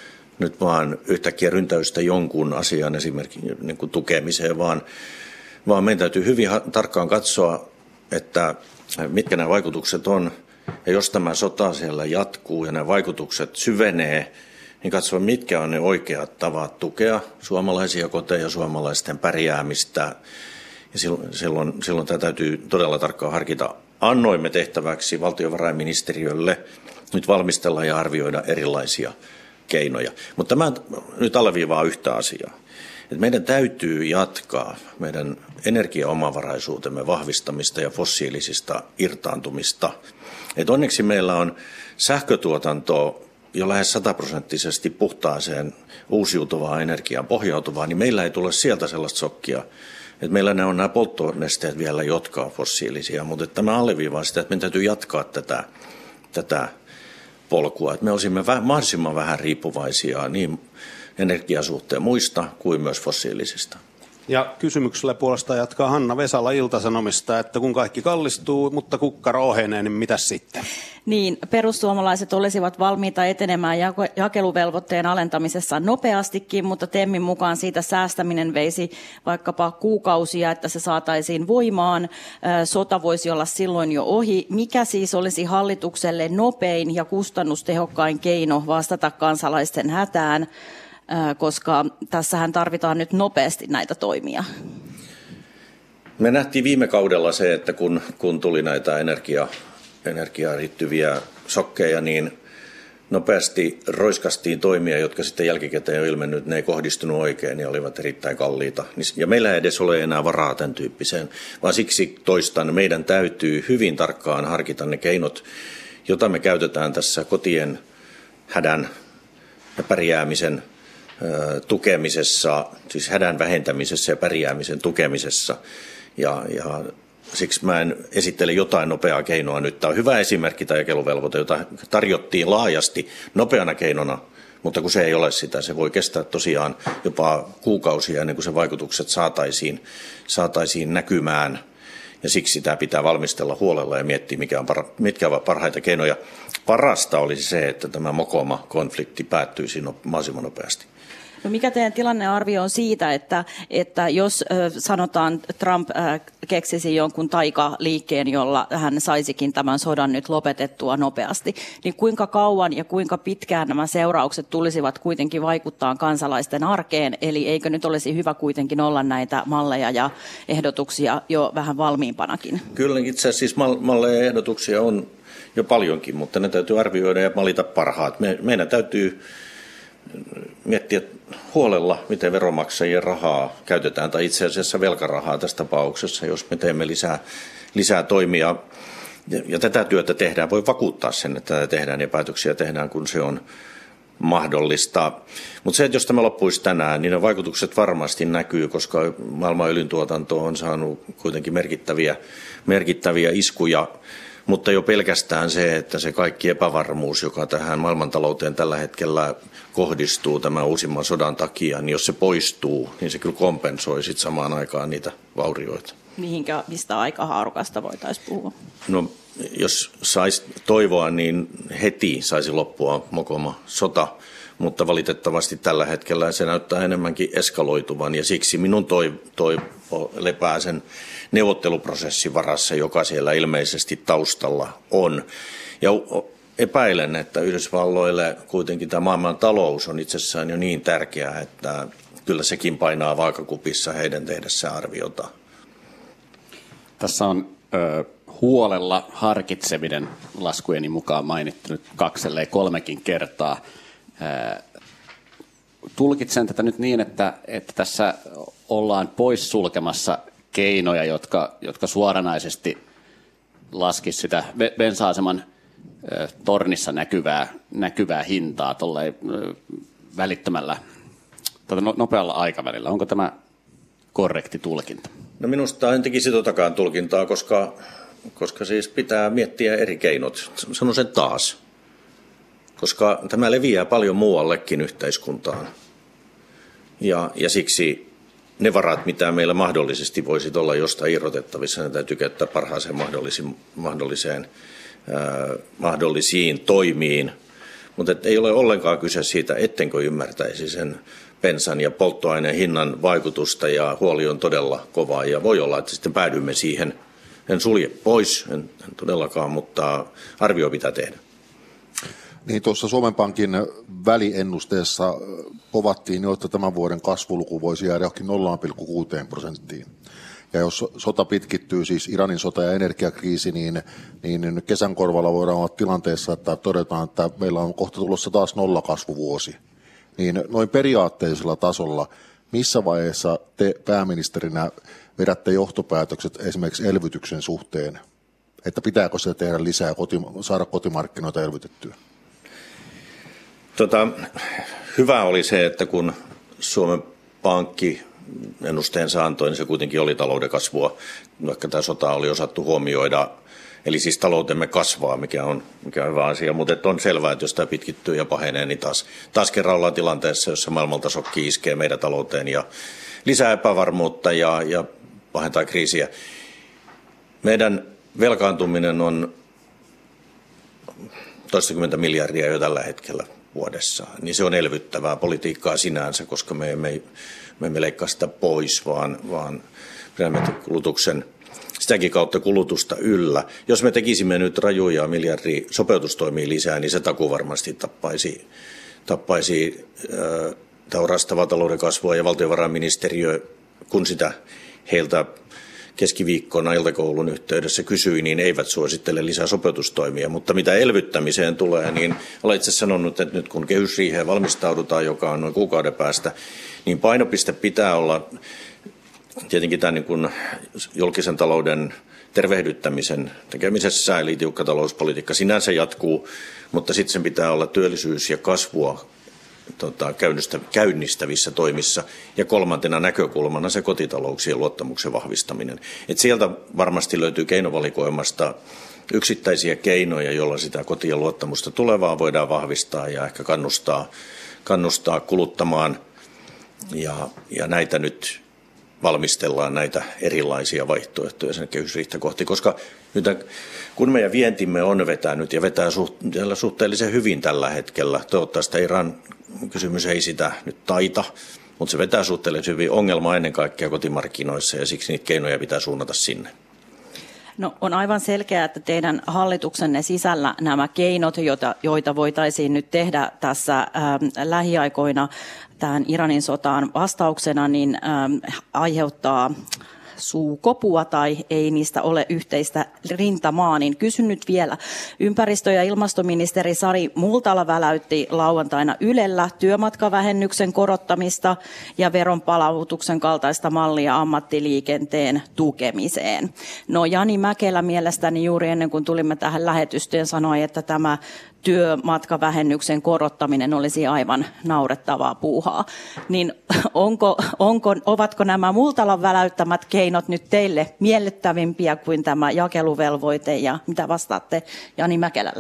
nyt vaan yhtäkkiä ryntäystä jonkun asian esimerkiksi niin kuin tukemiseen, vaan, vaan meidän täytyy hyvin tarkkaan katsoa, että mitkä nämä vaikutukset on. Ja jos tämä sota siellä jatkuu ja nämä vaikutukset syvenee, niin katsoa, mitkä on ne oikeat tavat tukea suomalaisia koteja, suomalaisten pärjäämistä. Ja silloin, silloin, silloin tämä täytyy todella tarkkaan harkita. Annoimme tehtäväksi valtiovarainministeriölle nyt valmistella ja arvioida erilaisia keinoja. Mutta tämä nyt alleviivaa yhtä asiaa. Että meidän täytyy jatkaa meidän energiaomavaraisuutemme vahvistamista ja fossiilisista irtaantumista. Et onneksi meillä on sähkötuotanto jo lähes sataprosenttisesti puhtaaseen uusiutuvaan energiaan pohjautuvaa, niin meillä ei tule sieltä sellaista shokkia. Et meillä ne on nämä polttonesteet vielä, jotka on fossiilisia, mutta tämä alleviivaa sitä, että meidän täytyy jatkaa tätä, tätä polkua. Et me olisimme väh, mahdollisimman vähän riippuvaisia niin energiasuhteen muista kuin myös fossiilisista. Ja kysymyksellä puolestaan jatkaa Hanna Vesala Ilta-Sanomista, että kun kaikki kallistuu, mutta kukkaro ohenee, niin mitäs sitten? Niin, perussuomalaiset olisivat valmiita etenemään jakeluvelvoitteen alentamisessa nopeastikin, mutta Temin mukaan siitä säästäminen veisi vaikkapa kuukausia, että se saataisiin voimaan. Sota voisi olla silloin jo ohi. Mikä siis olisi hallitukselle nopein ja kustannustehokkain keino vastata kansalaisten hätään? Koska tässähän tarvitaan nyt nopeasti näitä toimia. Me nähtiin viime kaudella se, että kun, kun tuli näitä energia, energiaan liittyviä shokkeja, niin nopeasti roiskastiin toimia, jotka sitten jälkikäteen on ilmennyt, ne ei kohdistunut oikein ja olivat erittäin kalliita. Ja meillä ei edes ole enää varaa tämän tyyppiseen, vaan siksi toistan, meidän täytyy hyvin tarkkaan harkita ne keinot, joita me käytetään tässä kotien hädän ja pärjäämisen tukemisessa, siis hädän vähentämisessä ja pärjäämisen tukemisessa. Ja, ja siksi mä en esittele jotain nopeaa keinoa nyt. Tämä on hyvä esimerkki tämä jakeluvelvoite, jota tarjottiin laajasti nopeana keinona, mutta kun se ei ole sitä, se voi kestää tosiaan jopa kuukausia ennen kuin se vaikutukset saataisiin, saataisiin näkymään. Ja siksi tämä pitää valmistella huolella ja miettiä, mikä on para, mitkä ovat parhaita keinoja. Parasta olisi se, että tämä Mokoma-konflikti päättyisi no, mahdollisimman nopeasti. No mikä teidän tilannearvio on siitä, että, että jos äh, sanotaan Trump äh, keksisi jonkun taikaliikkeen, jolla hän saisikin tämän sodan nyt lopetettua nopeasti, niin kuinka kauan ja kuinka pitkään nämä seuraukset tulisivat kuitenkin vaikuttaa kansalaisten arkeen? Eli eikö nyt olisi hyvä kuitenkin olla näitä malleja ja ehdotuksia jo vähän valmiimpanakin? Kyllä itse asiassa siis malleja ja ehdotuksia on jo paljonkin, mutta ne täytyy arvioida ja valita parhaat. Me, meidän täytyy miettiä huolella, miten veronmaksajien rahaa käytetään, tai itse asiassa velkarahaa tässä tapauksessa, jos me teemme lisää, lisää toimia. Ja, ja tätä työtä tehdään, voi vakuuttaa sen, että tätä tehdään ja päätöksiä tehdään, kun se on mahdollista. Mutta se, että jos tämä loppuisi tänään, niin ne vaikutukset varmasti näkyy, koska maailman öljyntuotanto on saanut kuitenkin merkittäviä, merkittäviä iskuja. Mutta jo pelkästään se, että se kaikki epävarmuus, joka tähän maailmantalouteen tällä hetkellä kohdistuu tämän uusimman sodan takia, niin jos se poistuu, niin se kyllä kompensoi sit samaan aikaan niitä vaurioita. Mihinkä, mistä aikahaarukasta voitaisiin puhua? No, jos saisi toivoa, niin heti saisi loppua Mokoma sota, mutta valitettavasti tällä hetkellä se näyttää enemmänkin eskaloituvan, ja siksi minun toivo lepää sen neuvotteluprosessin varassa, joka siellä ilmeisesti taustalla on. Ja epäilen, että Yhdysvalloille kuitenkin tämä maailman talous on itsessään jo niin tärkeää, että kyllä sekin painaa vaakakupissa heidän tehdessään arviota. Tässä on ö, huolella harkitseminen laskujeni mukaan mainittu nyt kaksi ellei kolmekin kertaa. Ö, tulkitsen tätä nyt niin, että, että tässä ollaan poissulkemassa keinoja, jotka, jotka suoranaisesti laskisivat sitä bensa-aseman ö, tornissa näkyvää, näkyvää hintaa tolleen, ö, välittömällä tuota, nopealla aikavälillä. Onko tämä korrekti tulkinta? No minusta en tekisi totakaan tulkintaa, koska, koska siis pitää miettiä eri keinot. Sanon sen taas. Koska tämä leviää paljon muuallekin yhteiskuntaan. Ja, ja siksi ne varat, mitä meillä mahdollisesti voisi olla jostain irrotettavissa, ne täytyy käyttää parhaaseen mahdolliseen, ää, mahdollisiin toimiin. Mutta ei ole ollenkaan kyse siitä, ettenkö ymmärtäisi sen bensan ja polttoaineen hinnan vaikutusta, ja huoli on todella kova. Ja voi olla, että sitten päädymme siihen. En sulje pois, en, en todellakaan, mutta arvio pitää tehdä. Niin tuossa Suomen Pankin väliennusteessa povattiin jo, että tämän vuoden kasvuluku voisi jäädä johonkin nolla pilkku kuusi prosenttiin. Ja jos sota pitkittyy, siis Iranin sota ja energiakriisi, niin, niin kesän korvalla voidaan olla tilanteessa, että todetaan, että meillä on kohta tulossa taas nollakasvuvuosi. Niin noin periaatteellisella tasolla, missä vaiheessa te pääministerinä vedätte johtopäätökset esimerkiksi elvytyksen suhteen, että pitääkö se tehdä lisää, kotima- saada kotimarkkinoita elvytettyä? Tota, hyvä oli se, että kun Suomen Pankki ennusteensa antoi, niin se kuitenkin oli talouden kasvua, vaikka tämä sota oli osattu huomioida. Eli siis taloutemme kasvaa, mikä on, mikä on hyvä asia, mutta on selvää, että jos tämä pitkittyy ja pahenee, niin taas, taas kerran ollaan tilanteessa, jossa maailmalta shokki iskee meidän talouteen ja lisää epävarmuutta ja, ja pahentaa kriisiä. Meidän velkaantuminen on toistakymmentä miljardia jo tällä hetkellä vuodessa, niin se on elvyttävää politiikkaa sinänsä, koska me emme, me emme leikkaa sitä pois, vaan, vaan pidämme kulutuksen, sitäkin kautta kulutusta yllä. Jos me tekisimme nyt rajuja miljardia sopeutustoimia lisää, niin se takuu varmasti tappaisi, tappaisi äh, taurastavaa talouden kasvua, ja valtiovarainministeriö, kun sitä heiltä keskiviikkona iltakoulun yhteydessä kysyi, niin eivät suosittele lisää sopeutustoimia. Mutta mitä elvyttämiseen tulee, niin olen itse sanonut, että nyt kun kehysriiheen valmistaudutaan, joka on noin kuukauden päästä, niin painopiste pitää olla tietenkin tämän niin kuin julkisen talouden tervehdyttämisen tekemisessä, eli tiukka talouspolitiikka sinänsä jatkuu, mutta sitten sen pitää olla työllisyys ja kasvua Tota, käynnistävissä toimissa, ja kolmantena näkökulmana se kotitalouksien luottamuksen vahvistaminen. Et sieltä varmasti löytyy keinovalikoimasta yksittäisiä keinoja, joilla sitä kotien luottamusta tulevaa voidaan vahvistaa ja ehkä kannustaa, kannustaa kuluttamaan, ja, ja näitä nyt valmistellaan, näitä erilaisia vaihtoehtoja sen kehysriihtä kohti, koska nyt kun meidän vientimme on vetänyt ja vetää suhteellisen hyvin tällä hetkellä, toivottavasti Iran kysymys ei sitä nyt taita, mutta se vetää suhteellisen hyvin, ongelma ennen kaikkea kotimarkkinoissa, ja siksi niitä keinoja pitää suunnata sinne. No, on aivan selkeää, että teidän hallituksenne sisällä nämä keinot, joita, joita voitaisiin nyt tehdä tässä ähm, lähiaikoina tähän Iranin sotaan vastauksena, niin ähm, aiheuttaa suukopua tai ei niistä ole yhteistä rintamaa, niin kysyn nyt vielä. Ympäristö- ja ilmastoministeri Sari Multala väläytti lauantaina Ylellä työmatkavähennyksen korottamista ja veronpalautuksen kaltaista mallia ammattiliikenteen tukemiseen. No, Jani Mäkelä mielestäni juuri ennen kuin tulimme tähän lähetystyön sanoi, että tämä työmatkavähennyksen korottaminen olisi aivan naurettavaa puuhaa. Niin onko, onko, ovatko nämä Multalan väläyttämät keinot nyt teille miellyttävimpiä kuin tämä jakeluvelvoite, ja mitä vastaatte Jani Mäkelälle?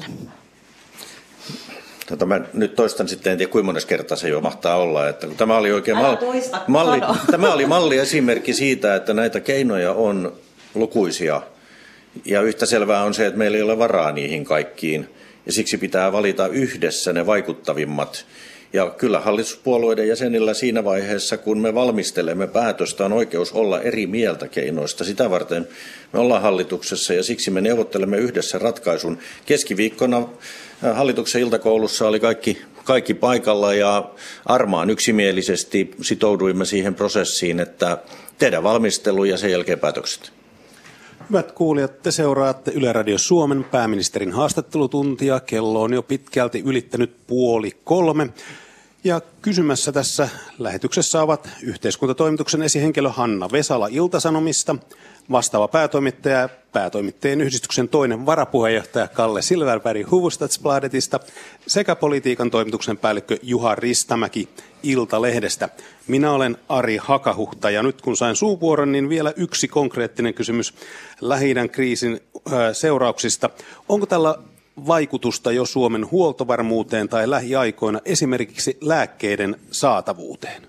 Tota, mä nyt toistan sitten, en tiedä kuinka monessa kertaa se jo mahtaa olla, että tämä oli oikein mal- malli, tämä oli malliesimerkki siitä, että näitä keinoja on lukuisia, ja yhtä selvää on se, että meillä ei ole varaa niihin kaikkiin. Ja siksi pitää valita yhdessä ne vaikuttavimmat. Ja kyllä hallituspuolueiden jäsenillä siinä vaiheessa, kun me valmistelemme päätöstä, on oikeus olla eri mieltä keinoista. Sitä varten me ollaan hallituksessa, ja siksi me neuvottelemme yhdessä ratkaisun. Keskiviikkona hallituksen iltakoulussa oli kaikki, kaikki paikalla, ja Armaan yksimielisesti sitouduimme siihen prosessiin, että tehdään valmistelu ja sen jälkeen päätökset. Hyvät kuulijat, te seuraatte Yle Radio Suomen pääministerin haastattelutuntia. Kello on jo pitkälti ylittänyt puoli kolme. Ja kysymässä tässä lähetyksessä ovat yhteiskuntatoimituksen esihenkilö Hanna Vesala Ilta-Sanomista, vastaava päätoimittaja, päätoimittajien yhdistyksen toinen varapuheenjohtaja Kalle Silverberg Hufvudstadsbladetista sekä politiikan toimituksen päällikkö Juha Ristamäki Iltalehdestä. Minä olen Ari Hakahuhta ja nyt kun sain suuvuoron, niin vielä yksi konkreettinen kysymys Lähi-idän kriisin seurauksista. Onko tällä vaikutusta jo Suomen huoltovarmuuteen tai lähiaikoina esimerkiksi lääkkeiden saatavuuteen?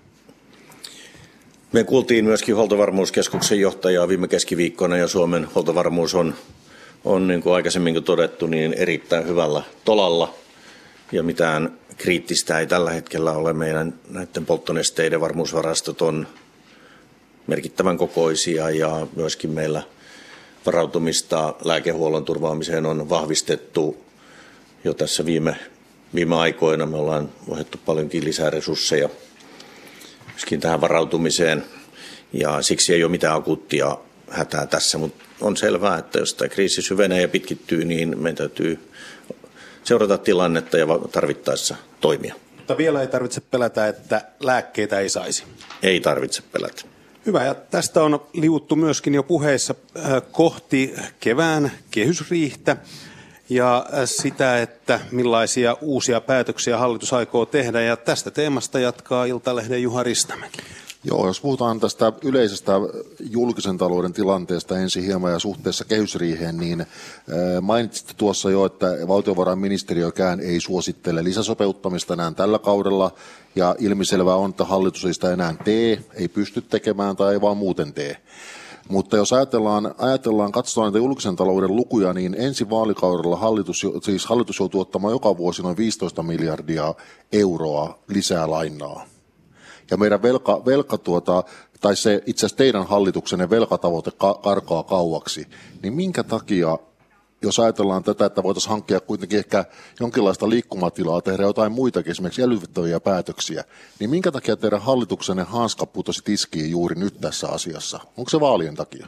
Me kuultiin myöskin huoltovarmuuskeskuksen johtajaa viime keskiviikkona ja Suomen huoltovarmuus on, on niin kuin aikaisemmin todettu, niin erittäin hyvällä tolalla ja mitään kriittistä ei tällä hetkellä ole. Meidän näiden polttonesteiden varmuusvarastot on merkittävän kokoisia ja myöskin meillä varautumista lääkehuollon turvaamiseen on vahvistettu jo tässä viime, viime aikoina. Me ollaan ohjattu paljonkin lisää resursseja myöskin tähän varautumiseen ja siksi ei ole mitään akuuttia hätää tässä, mutta on selvää, että jos tämä kriisi syvenee ja pitkittyy, niin meidän täytyy seurata tilannetta ja tarvittaessa toimia. Mutta vielä ei tarvitse pelätä, että lääkkeitä ei saisi. Ei tarvitse pelätä. Hyvä, ja tästä on liuttu myöskin jo puheissa kohti kevään kehysriihtä ja sitä, että millaisia uusia päätöksiä hallitus aikoo tehdä. Ja tästä teemasta jatkaa Iltalehden Juha Ristamäki. Joo, jos puhutaan tästä yleisestä julkisen talouden tilanteesta ensin hieman ja suhteessa kehysriiheen, niin mainitsitte tuossa jo, että valtiovarainministeriökään ei suosittele lisäsopeuttamista enää tällä kaudella, ja ilmiselvää on, että hallitus ei sitä enää tee, ei pysty tekemään tai ei vaan muuten tee. Mutta jos ajatellaan, ajatellaan katsotaan näitä julkisen talouden lukuja, niin ensi vaalikaudella hallitus, siis hallitus joutuu ottamaan joka vuosi noin viisitoista miljardia euroa lisää lainaa. Ja meidän velka, velka tuota, tai se itse asiassa teidän hallituksenne velkatavoite karkaa kauaksi, niin minkä takia, jos ajatellaan tätä, että voitaisiin hankkia kuitenkin ehkä jonkinlaista liikkumatilaa, tehdä jotain muitakin, esimerkiksi elvyttäviä päätöksiä, niin minkä takia teidän hallituksenne hanska putosi tiskiin juuri nyt tässä asiassa? Onko se vaalien takia?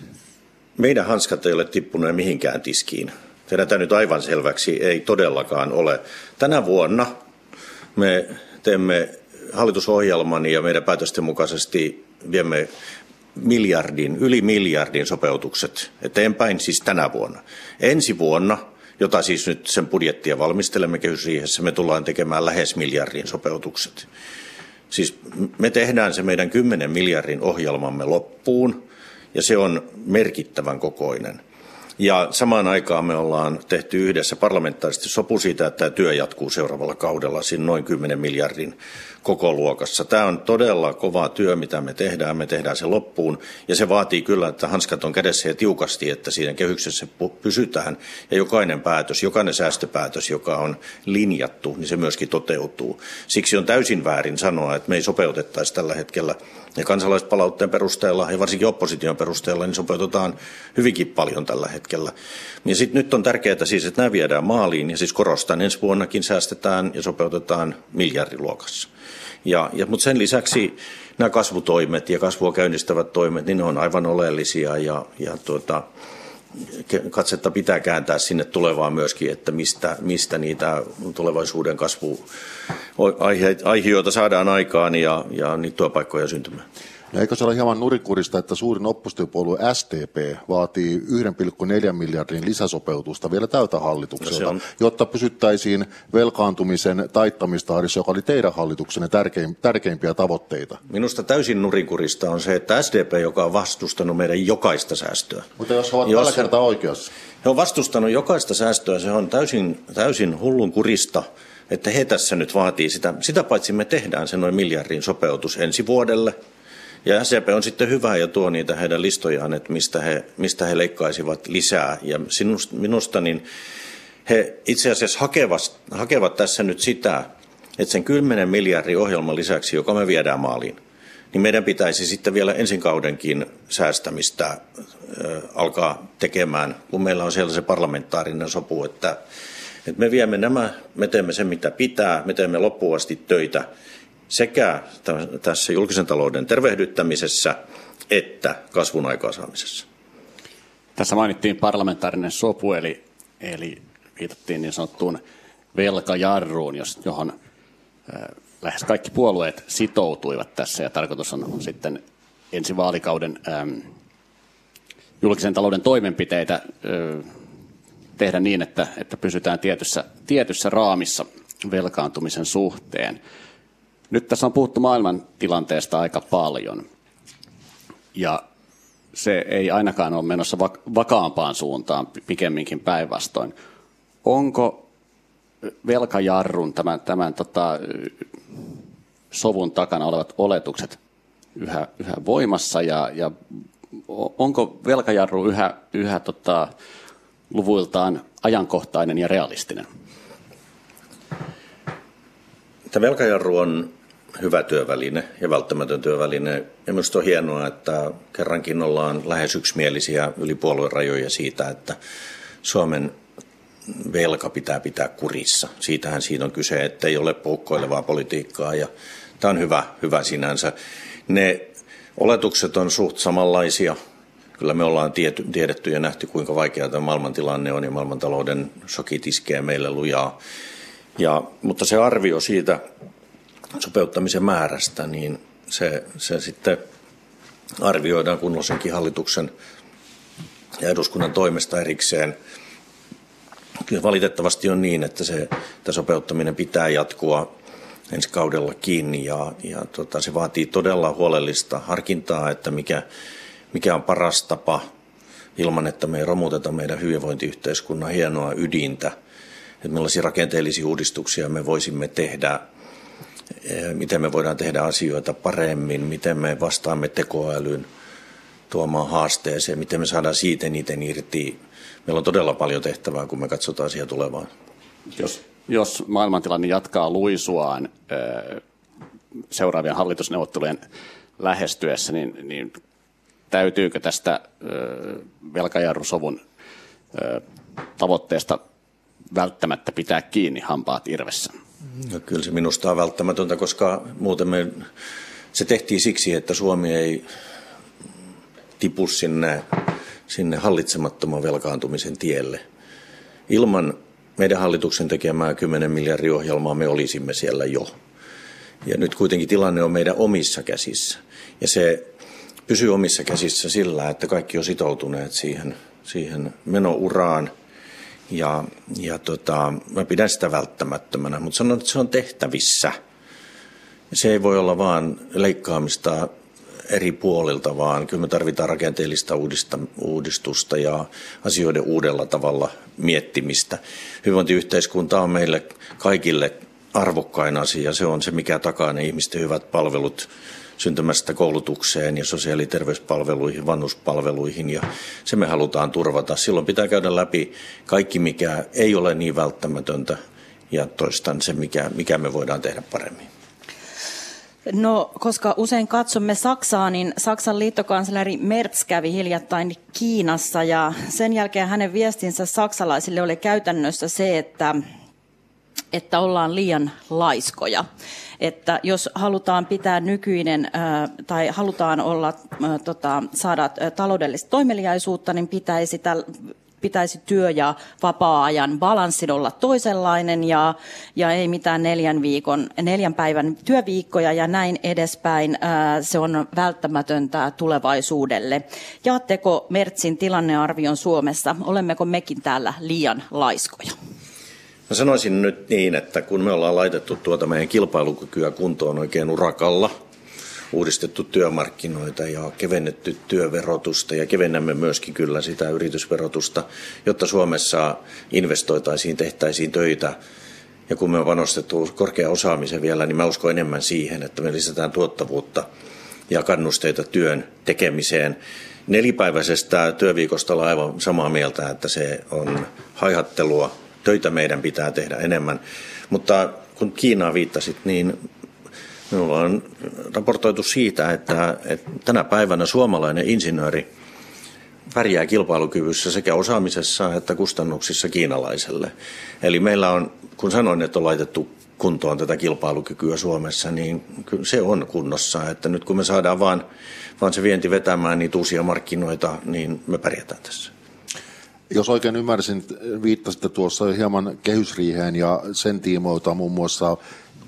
Meidän hanskat ei ole tippuneet mihinkään tiskiin. Tehdään tämä nyt aivan selväksi, ei todellakaan ole. Tänä vuonna me teemme hallitusohjelman ja meidän päätösten mukaisesti viemme miljardin, yli miljardin sopeutukset eteenpäin, siis tänä vuonna. Ensi vuonna, jota siis nyt sen budjettia valmistelemme kehysriihessä, me tullaan tekemään lähes miljardin sopeutukset. Siis me tehdään se meidän kymmenen miljardin ohjelmamme loppuun, ja se on merkittävän kokoinen. Ja samaan aikaan me ollaan tehty yhdessä parlamentaarisesti sopu siitä, että tämä työ jatkuu seuraavalla kaudella siinä noin kymmenen miljardin kokoluokassa. Tämä on todella kova työ, mitä me tehdään. Me tehdään se loppuun ja se vaatii kyllä, että hanskat on kädessä ja tiukasti, että siinä kehyksessä pysytään. Ja jokainen päätös, jokainen säästöpäätös, joka on linjattu, niin se myöskin toteutuu. Siksi on täysin väärin sanoa, että me ei sopeutettaisi tällä hetkellä. Ja kansalaispalautteen perusteella ja varsinkin opposition perusteella niin sopeutetaan hyvinkin paljon tällä hetkellä. Ja sitten nyt on tärkeää siis, että nämä viedään maaliin ja siis korostan, ensi vuonnakin säästetään ja sopeutetaan miljardiluokassa. Ja, ja, mutta sen lisäksi nämä kasvutoimet ja kasvua käynnistävät toimet, niin ne on aivan oleellisia ja, ja tuota, katsetta pitää kääntää sinne tulevaan myöskin, että mistä, mistä niitä tulevaisuuden kasvuaiheita saadaan aikaan ja, ja niitä työpaikkoja syntymään. No eikö se ole hieman nurikurista, että suurin oppositiopuolue S D P vaatii yksi pilkku neljä miljardin lisäsopeutusta vielä tältä hallitukselta, no jotta pysyttäisiin velkaantumisen taittamistahdissa, joka oli teidän hallituksenne tärkein, tärkeimpiä tavoitteita? Minusta täysin nurikurista on se, että S D P, joka on vastustanut meidän jokaista säästöä. Mutta jos he ovat jos tällä kertaa oikeassa. He ovat vastustanut jokaista säästöä, se on täysin, täysin hullun kurista, että he tässä nyt vaatii sitä. Sitä paitsi me tehdään se noin miljardin sopeutus ensi vuodelle. Ja S D P on sitten hyvä ja tuo niitä heidän listojaan, että mistä he, mistä he leikkaisivat lisää. Ja minusta niin he itse asiassa hakevat, hakevat tässä nyt sitä, että sen kymmenen miljardin ohjelman lisäksi, joka me viedään maaliin, niin meidän pitäisi sitten vielä ensin kaudenkin säästämistä äh, alkaa tekemään, kun meillä on siellä se parlamentaarinen sopu, että, että me viemme nämä, me teemme sen mitä pitää, me teemme loppuun asti töitä, sekä tässä julkisen talouden tervehdyttämisessä että kasvun aikaansaamisessa. Tässä mainittiin parlamentaarinen sopu, eli, eli viitattiin niin sanottuun velkajarruun, johon lähes kaikki puolueet sitoutuivat tässä ja tarkoitus on, on sitten ensi vaalikauden äm, julkisen talouden toimenpiteitä ö, tehdä niin, että, että pysytään tietyssä, tietyssä raamissa velkaantumisen suhteen. Nyt tässä on puhuttu maailman tilanteesta aika paljon ja se ei ainakaan ole menossa vakaampaan suuntaan, pikemminkin päinvastoin. Onko velkajarrun, tämän, tämän tota, sovun takana olevat oletukset yhä, yhä voimassa ja, ja onko velkajarru yhä, yhä tota, luvuiltaan ajankohtainen ja realistinen? Tämä velkajarru on hyvä työväline ja välttämätön työväline. Ja minusta on hienoa, että kerrankin ollaan lähes yksimielisiä yli puoluerajoja siitä, että Suomen velka pitää pitää kurissa. Siitähän siinä on kyse, että ei ole poukkoilevaa politiikkaa ja tämä on hyvä, hyvä sinänsä. Ne oletukset on suht samanlaisia. Kyllä me ollaan tiety, tiedetty ja nähty, kuinka vaikea tämä maailmantilanne on ja maailmantalouden shokit iskee meille lujaa. Ja, mutta se arvio siitä sopeuttamisen määrästä, niin se, se sitten arvioidaan kulloisenkin hallituksen ja eduskunnan toimesta erikseen. Kyllä valitettavasti on niin, että se että sopeuttaminen pitää jatkua ensi kaudella kiinni ja, ja tota, se vaatii todella huolellista harkintaa, että mikä, mikä on paras tapa ilman, että me ei romuteta meidän hyvinvointiyhteiskunnan hienoa ydintä, että millaisia rakenteellisia uudistuksia me voisimme tehdä, miten me voidaan tehdä asioita paremmin, miten me vastaamme tekoälyn tuomaan haasteeseen, miten me saadaan siitä eniten irti. Meillä on todella paljon tehtävää, kun me katsotaan siihen tulevaan. Jos, jos maailmantilanne jatkaa luisuaan seuraavien hallitusneuvottelujen lähestyessä, niin, niin täytyykö tästä velkajarrusovun tavoitteesta välttämättä pitää kiinni hampaat irvessä? No, kyllä se minusta on välttämätöntä, koska muuten me, se tehtiin siksi, että Suomi ei tipu sinne, sinne hallitsemattoman velkaantumisen tielle. Ilman meidän hallituksen tekemää kymmenen miljardin ohjelmaa me olisimme siellä jo. Ja nyt kuitenkin tilanne on meidän omissa käsissä. Ja se pysyy omissa käsissä sillä, että kaikki on sitoutuneet siihen, siihen menouraan. Ja, ja tota, mä pidän sitä välttämättömänä, mutta sanon, että se on tehtävissä. Se ei voi olla vaan leikkaamista eri puolilta, vaan kyllä me tarvitaan rakenteellista uudistusta ja asioiden uudella tavalla miettimistä. Hyvinvointiyhteiskunta on meille kaikille arvokkain asia. Se on se, mikä takaa ne ihmisten hyvät palvelut syntymästä koulutukseen ja sosiaali- ja terveyspalveluihin, vanhuspalveluihin, ja se me halutaan turvata. Silloin pitää käydä läpi kaikki, mikä ei ole niin välttämätöntä, ja toistan se, mikä, mikä me voidaan tehdä paremmin. No, koska usein katsomme Saksaa, niin Saksan liittokansleri Merz kävi hiljattain Kiinassa, ja sen jälkeen hänen viestinsä saksalaisille oli käytännössä se, että että ollaan liian laiskoja. Että jos halutaan pitää nykyinen tai halutaan olla, tota, saada taloudellista toimeliaisuutta, niin pitäisi, täl, pitäisi työ- ja vapaa-ajan balanssin olla toisenlainen ja, ja ei mitään neljän, viikon, neljän päivän työviikkoja ja näin edespäin. Se on välttämätöntä tulevaisuudelle. Jaatteko Merzin tilannearvion Suomessa? Olemmeko mekin täällä liian laiskoja? Mä sanoisin nyt niin, että kun me ollaan laitettu tuota meidän kilpailukykyä kuntoon oikein urakalla, uudistettu työmarkkinoita ja kevennetty työverotusta ja kevennämme myöskin kyllä sitä yritysverotusta, jotta Suomessa investoitaisiin, tehtäisiin töitä. Ja kun me on panostettu korkean osaamisen vielä, niin mä uskon enemmän siihen, että me lisätään tuottavuutta ja kannusteita työn tekemiseen. Nelipäiväisestä työviikosta ollaan aivan samaa mieltä, että se on haihattelua. Töitä meidän pitää tehdä enemmän, mutta kun Kiinaan viittasit, niin minulla on raportoitu siitä, että, että tänä päivänä suomalainen insinööri pärjää kilpailukyvyssä sekä osaamisessa että kustannuksissa kiinalaiselle. Eli meillä on, kun sanoin, että on laitettu kuntoon tätä kilpailukykyä Suomessa, niin se on kunnossa, että nyt kun me saadaan vaan, vaan se vienti vetämään niitä uusia markkinoita, niin me pärjätään tässä. Jos oikein ymmärsin, viittasitte tuossa hieman kehysriiheen ja sen tiimoilta muun muassa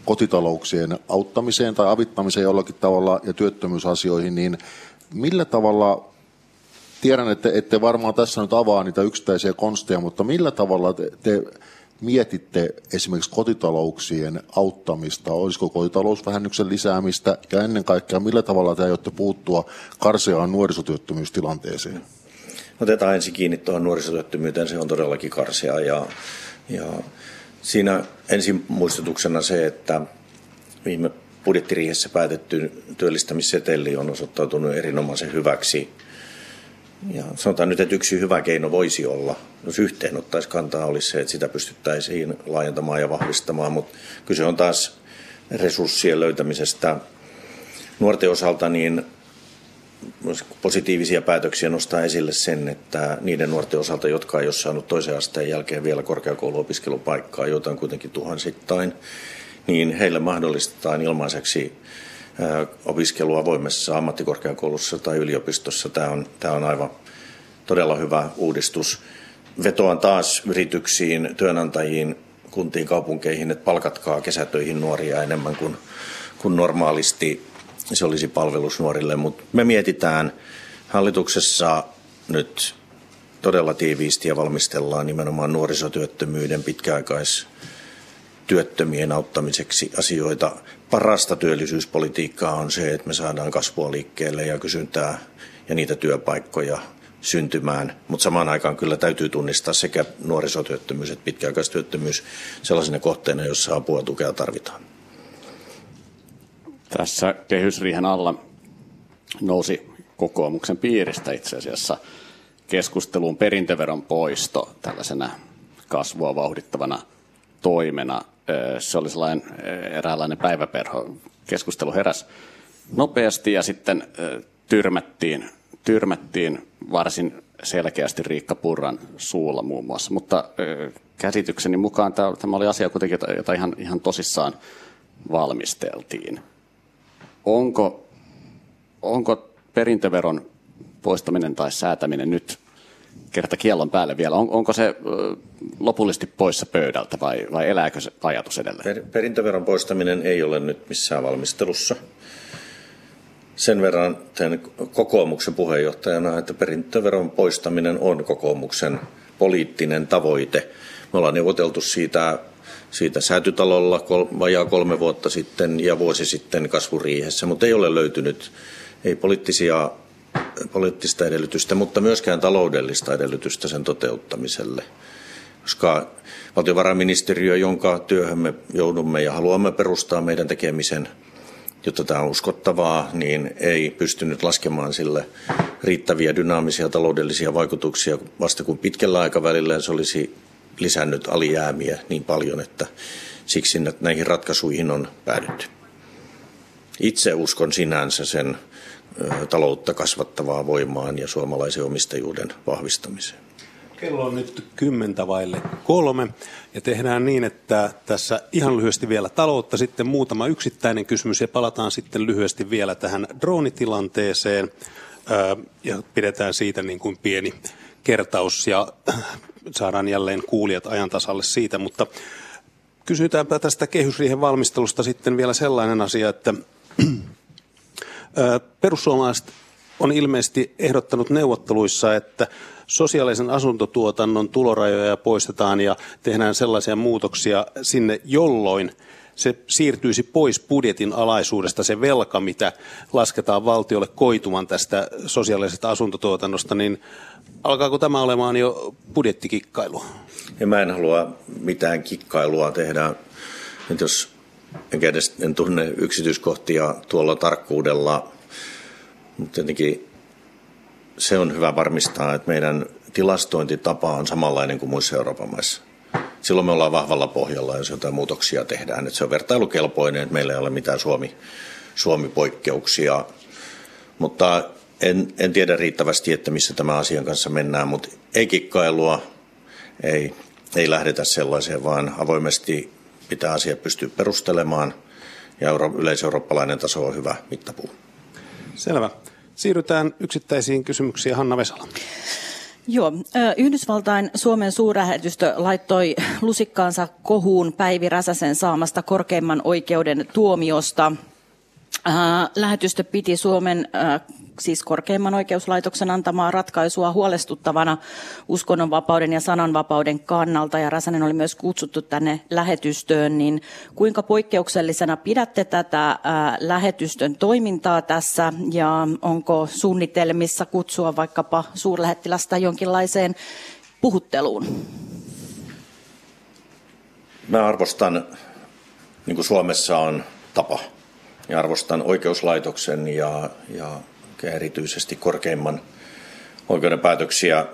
kotitalouksien auttamiseen tai avittamiseen jollakin tavalla ja työttömyysasioihin, niin millä tavalla, tiedän, että ette varmaan tässä nyt avaa niitä yksittäisiä konsteja, mutta millä tavalla te, te mietitte esimerkiksi kotitalouksien auttamista, olisiko kotitalousvähennyksen lisäämistä ja ennen kaikkea millä tavalla te aiotte puuttua karseaan nuorisotyöttömyystilanteeseen? Otetaan ensin kiinni tuohon nuorisotyöttömyyteen, se on todellakin karsea ja, ja siinä ensin muistutuksena se, että viime budjettiriihessä päätetty työllistämisseteli on osoittautunut erinomaisen hyväksi. Ja sanotaan nyt, että yksi hyvä keino voisi olla, jos yhteen ottaisi kantaa, olisi se, että sitä pystyttäisiin laajentamaan ja vahvistamaan, mutta kyse on taas resurssien löytämisestä. Nuorten osalta niin positiivisia päätöksiä nostaa esille sen, että niiden nuorten osalta, jotka ei ole saanut toisen asteen jälkeen vielä korkeakouluopiskelupaikkaa, joita on kuitenkin tuhansittain, niin heille mahdollistetaan ilmaiseksi opiskelua avoimessa ammattikorkeakoulussa tai yliopistossa. Tämä on, tämä on aivan todella hyvä uudistus. Vetoan taas yrityksiin, työnantajiin, kuntiin, kaupunkeihin, että palkatkaa kesätöihin nuoria enemmän kuin, kuin normaalisti. Se olisi palvelus nuorille, mutta me mietitään hallituksessa nyt todella tiiviisti ja valmistellaan nimenomaan nuorisotyöttömyyden pitkäaikaistyöttömien auttamiseksi asioita. Parasta työllisyyspolitiikkaa on se, että me saadaan kasvua liikkeelle ja kysyntää ja niitä työpaikkoja syntymään, mutta samaan aikaan kyllä täytyy tunnistaa sekä nuorisotyöttömyys että pitkäaikaistyöttömyys sellaisina kohteina, joissa apua ja tukea tarvitaan. Tässä kehysriihen alla nousi kokoomuksen piiristä itse asiassa keskusteluun perintöveron poisto tällaisena kasvua vauhdittavana toimena. Se oli sellainen eräänlainen päiväperho. Keskustelu heräsi nopeasti ja sitten tyrmättiin, tyrmättiin varsin selkeästi Riikka Purran suulla muun muassa. Mutta käsitykseni mukaan tämä oli asia kuitenkin, jota ihan, ihan tosissaan valmisteltiin. Onko, onko perintöveron poistaminen tai säätäminen nyt kerta kiellon päälle vielä? On, onko se lopullisesti poissa pöydältä vai, vai elääkö se ajatus edelleen? Per, perintöveron poistaminen ei ole nyt missään valmistelussa. Sen verran teen kokoomuksen puheenjohtajana, että perintöveron poistaminen on kokoomuksen poliittinen tavoite. Me ollaan neuvoteltu siitä, siitä Säätytalolla kol, vajaa kolme vuotta sitten ja vuosi sitten kasvuriihessä, mutta ei ole löytynyt ei poliittisia poliittista edellytystä, mutta myöskään taloudellista edellytystä sen toteuttamiselle. Koska valtiovarainministeriö, jonka työhön me joudumme ja haluamme perustaa meidän tekemisen, jotta tämä on uskottavaa, niin ei pystynyt laskemaan sille riittäviä dynaamisia taloudellisia vaikutuksia vasta kun pitkällä aikavälillä se olisi lisännyt alijäämiä niin paljon, että siksi näihin ratkaisuihin on päädytty. Itse uskon sinänsä sen taloutta kasvattavaa voimaan ja suomalaisen omistajuuden vahvistamiseen. Kello on nyt kymmentä vaille kolme ja tehdään niin, että tässä ihan lyhyesti vielä taloutta, sitten muutama yksittäinen kysymys ja palataan sitten lyhyesti vielä tähän droonitilanteeseen ja pidetään siitä niin kuin pieni kertaus ja saadaan jälleen kuulijat ajan tasalle siitä, mutta kysytäänpä tästä kehysriihen valmistelusta sitten vielä sellainen asia, että perussuomalaiset on ilmeisesti ehdottanut neuvotteluissa, että sosiaalisen asuntotuotannon tulorajoja poistetaan ja tehdään sellaisia muutoksia sinne, jolloin se siirtyisi pois budjetin alaisuudesta se velka, mitä lasketaan valtiolle koituman tästä sosiaalisesta asuntotuotannosta, niin alkaako tämä olemaan jo budjettikikkailua? Ja mä en halua mitään kikkailua tehdä, että jos enkä edes en tunne yksityiskohtia tuolla tarkkuudella, mutta tietenkin se on hyvä varmistaa, että meidän tilastointitapa on samanlainen kuin muissa Euroopan maissa. Silloin me ollaan vahvalla pohjalla, jos jotain muutoksia tehdään. Että se on vertailukelpoinen, että meillä ei ole mitään Suomi, Suomi-poikkeuksia. Mutta en, en tiedä riittävästi, että missä tämä asian kanssa mennään, mutta ei kikkailua, ei, ei lähdetä sellaiseen, vaan avoimesti pitää asia pystyä perustelemaan ja euro, yleiseurooppalainen taso on hyvä mittapuu. Selvä. Siirrytään yksittäisiin kysymyksiin. Hanna Vesala. Joo, Yhdysvaltain Suomen suurlähetystö laittoi lusikkaansa kohuun Päivi Räsäsen saamasta korkeimman oikeuden tuomiosta. Lähetystö piti Suomen, siis korkeimman oikeuslaitoksen antamaa ratkaisua huolestuttavana uskonnonvapauden ja sananvapauden kannalta, ja Räsänen oli myös kutsuttu tänne lähetystöön, niin kuinka poikkeuksellisena pidätte tätä lähetystön toimintaa tässä, ja onko suunnitelmissa kutsua vaikkapa suurlähettilästä jonkinlaiseen puhutteluun? Mä arvostan, niin kuin Suomessa on tapa, ja arvostan oikeuslaitoksen ja, ja erityisesti korkeimman oikeuden päätöksiä,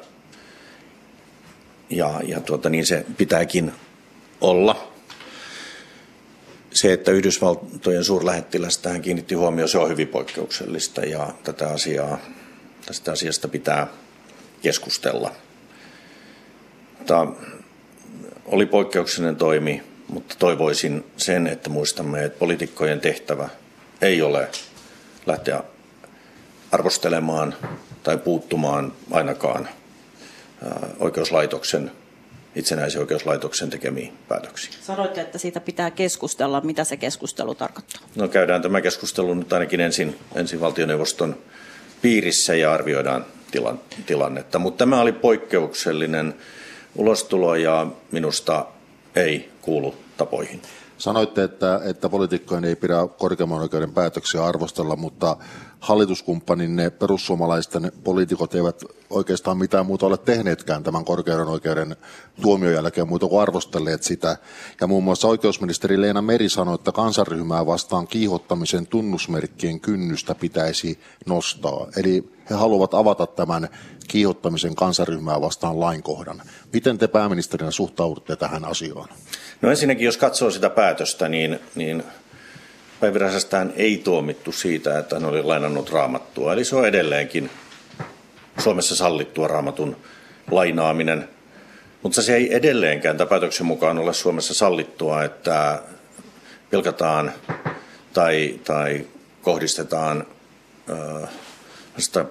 ja, ja tuota, niin se pitääkin olla. Se, että Yhdysvaltojen suurlähettiläs tähän kiinnitti huomioon, se on hyvin poikkeuksellista, ja tätä asiaa, tästä asiasta pitää keskustella. Tämä oli poikkeuksellinen toimi, mutta toivoisin sen, että muistamme, että poliitikkojen tehtävä ei ole lähteä arvostelemaan tai puuttumaan ainakaan oikeuslaitoksen, itsenäisen oikeuslaitoksen tekemiin päätöksiin. Sanoitte, että siitä pitää keskustella. Mitä se keskustelu tarkoittaa? No käydään tämä keskustelu nyt ainakin ensin, ensin valtioneuvoston piirissä ja arvioidaan tilan, tilannetta. Mutta tämä oli poikkeuksellinen ulostulo ja minusta ei kuulu tapoihin. Sanoitte, että, että poliitikkojen ei pidä korkeimman oikeuden päätöksiä arvostella, mutta hallituskumppaninne perussuomalaisten poliitikot eivät oikeastaan mitään muuta ole tehneetkään tämän korkeimman oikeuden tuomion jälkeen muuta kuin arvostelleet sitä. Ja muun muassa oikeusministeri Leena Meri sanoi, että kansanryhmää vastaan kiihottamisen tunnusmerkkien kynnystä pitäisi nostaa. Eli he haluavat avata tämän kiihottamisen kansanryhmää vastaan lainkohdan. Miten te pääministerinä suhtaudutte tähän asiaan? No ensinnäkin, jos katsoo sitä päätöstä, niin, niin Päivi Räsästään ei tuomittu siitä, että hän oli lainannut raamattua. Eli se on edelleenkin Suomessa sallittua raamatun lainaaminen. Mutta se ei edelleenkään tämän päätöksen mukaan ole Suomessa sallittua, että pilkataan tai, tai kohdistetaan äh, sitä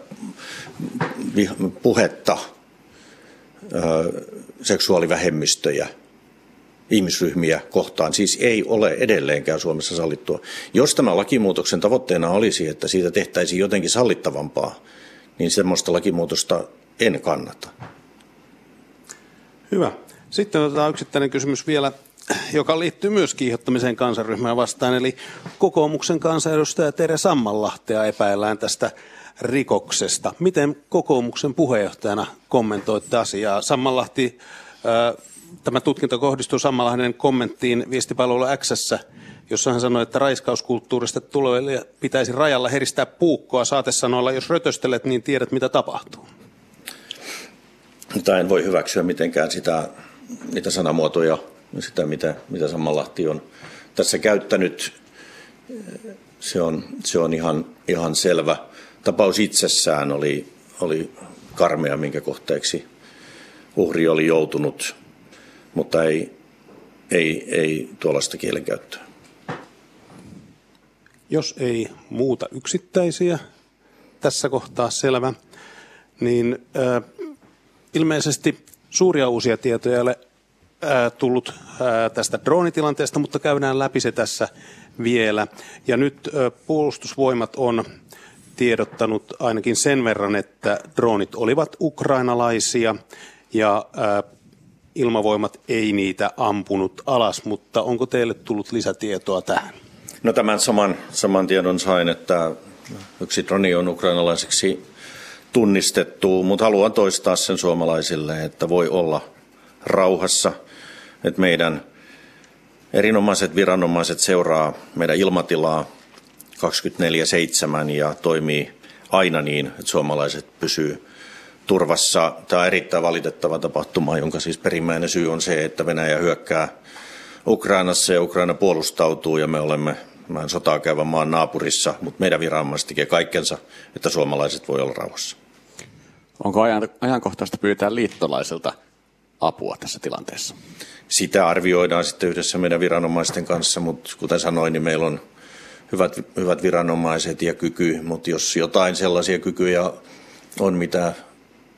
puhetta äh, seksuaalivähemmistöjä, ihmisryhmiä kohtaan, siis ei ole edelleenkään Suomessa sallittua. Jos tämä lakimuutoksen tavoitteena olisi, että siitä tehtäisiin jotenkin sallittavampaa, niin semmoista lakimuutosta en kannata. Hyvä. Sitten otetaan yksittäinen kysymys vielä, joka liittyy myös kiihottamiseen kansanryhmää vastaan. Eli kokoomuksen kansanedustaja Tere Sammanlahtea epäillään tästä rikoksesta. Miten kokoomuksen puheenjohtajana kommentoitte asiaa? Sammanlahti, äh, tämä tutkinta kohdistuu Sammanlahden kommenttiin viestipalvelu X:ssä, jossa hän sanoi, että raiskauskulttuurista tuleville pitäisi rajalla heristää puukkoa saatesanoilla, jos rötöstelet, niin tiedät mitä tapahtuu. Mutta en voi hyväksyä mitenkään sitä, niitä sanamuotoja, sitä mitä, mitä Sammanlahti on tässä käyttänyt. Se on, se on ihan, ihan selvä. Tapaus itsessään oli, oli karmea, minkä kohteeksi uhri oli joutunut, mutta ei, ei, ei tuollaista kielenkäyttöä. Jos ei muuta yksittäisiä, tässä kohtaa selvä, niin äh, ilmeisesti suuria uusia tietoja ei ole äh, tullut äh, tästä droonitilanteesta, mutta käydään läpi se tässä vielä. Ja nyt äh, puolustusvoimat on tiedottanut ainakin sen verran, että droonit olivat ukrainalaisia ja äh, ilmavoimat ei niitä ampunut alas, mutta onko teille tullut lisätietoa tähän? No tämän saman, saman tiedon sain, että yksi droni on ukrainalaiseksi tunnistettu, mutta haluan toistaa sen suomalaisille, että voi olla rauhassa, että meidän erinomaiset viranomaiset seuraa meidän ilmatilaa kaksikymmentäneljä seitsemän ja toimii aina niin, että suomalaiset pysyy turvassa. Tämä on erittäin valitettava tapahtuma, jonka siis perimmäinen syy on se, että Venäjä hyökkää Ukrainassa ja Ukraina puolustautuu ja me olemme tämän sotaa käyvän maan naapurissa, mutta meidän viranomaiset tekee kaikkensa, että suomalaiset voi olla rauhassa. Onko ajan, ajankohtaista pyytää liittolaisilta apua tässä tilanteessa? Sitä arvioidaan sitten yhdessä meidän viranomaisten kanssa, mutta kuten sanoin, niin meillä on hyvät, hyvät viranomaiset ja kyky, mutta jos jotain sellaisia kykyjä on, mitä,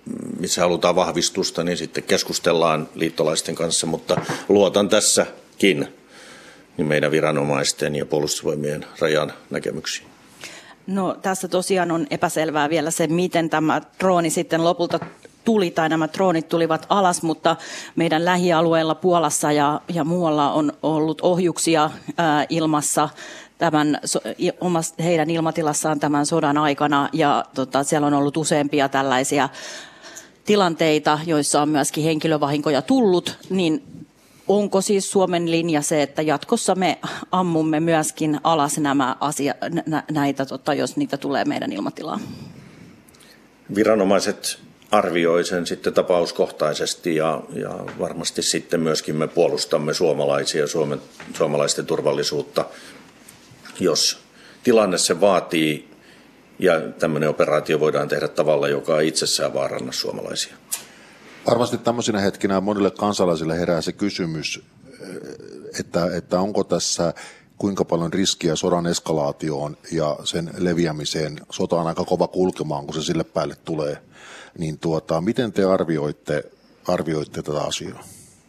missä halutaan vahvistusta, niin sitten keskustellaan liittolaisten kanssa, mutta luotan tässäkin niin meidän viranomaisten ja puolustusvoimien rajan näkemyksiin. No, tässä tosiaan on epäselvää vielä se, miten tämä drooni sitten lopulta tuli, tai nämä droonit tulivat alas, mutta meidän lähialueella Puolassa ja, ja muualla on ollut ohjuksia ää, ilmassa tämän, omast, heidän ilmatilassaan tämän sodan aikana, ja tota, siellä on ollut useampia tällaisia tilanteita, joissa on myöskin henkilövahinkoja tullut, niin onko siis Suomen linja se, että jatkossa me ammumme myöskin alas nämä asia, nä, näitä, tota, jos niitä tulee meidän ilmatilaan? Viranomaiset arvioi sen sitten tapauskohtaisesti ja, ja varmasti sitten myöskin me puolustamme suomalaisia, Suomen, suomalaisten turvallisuutta, jos tilanne se vaatii ja tämmöinen operaatio voidaan tehdä tavalla, joka ei itsessään vaaranna suomalaisia. Varmasti tämmöisinä hetkinä monille kansalaisille herää se kysymys, että, että onko tässä kuinka paljon riskiä sodan eskalaatioon ja sen leviämiseen. Sota on aika kova kulkemaan, kun se sille päälle tulee. Niin tuota, miten te arvioitte, arvioitte tätä asiaa?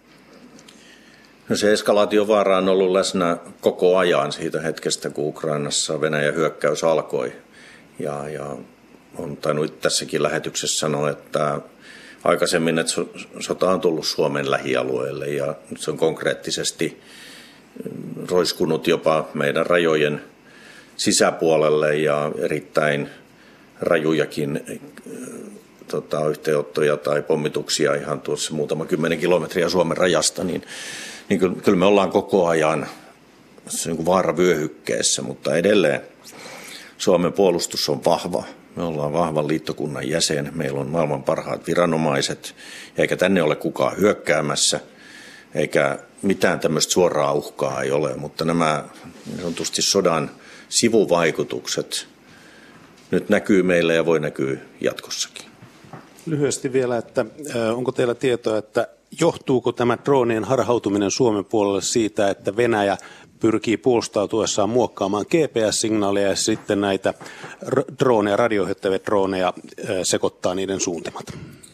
No se eskalaatiovaara on ollut läsnä koko ajan siitä hetkestä, kun Ukrainassa Venäjän hyökkäys alkoi. Ja, ja on tainnut tässäkin lähetyksessä sanoa, että aikaisemmin että sota on tullut Suomen lähialueelle ja nyt se on konkreettisesti roiskunut jopa meidän rajojen sisäpuolelle ja erittäin rajujakin tota, yhteenottoja tai pommituksia ihan tuossa muutama kymmenen kilometriä Suomen rajasta, niin, niin kyllä me ollaan koko ajan niin kuin vaaravyöhykkeessä, mutta edelleen Suomen puolustus on vahva. Me ollaan vahvan liittokunnan jäsen, meillä on maailman parhaat viranomaiset, eikä tänne ole kukaan hyökkäämässä, eikä mitään tämmöistä suoraa uhkaa ei ole, mutta nämä niin sanotusti sodan sivuvaikutukset nyt näkyy meillä ja voi näkyä jatkossakin. Lyhyesti vielä, että onko teillä tietoa, että johtuuko tämä droonien harhautuminen Suomen puolelle siitä, että Venäjä pyrkii puolustautuessaan muokkaamaan G P S-signaaleja ja sitten näitä droneja, radiohyöttäviä droneja sekoittaa niiden suuntamat?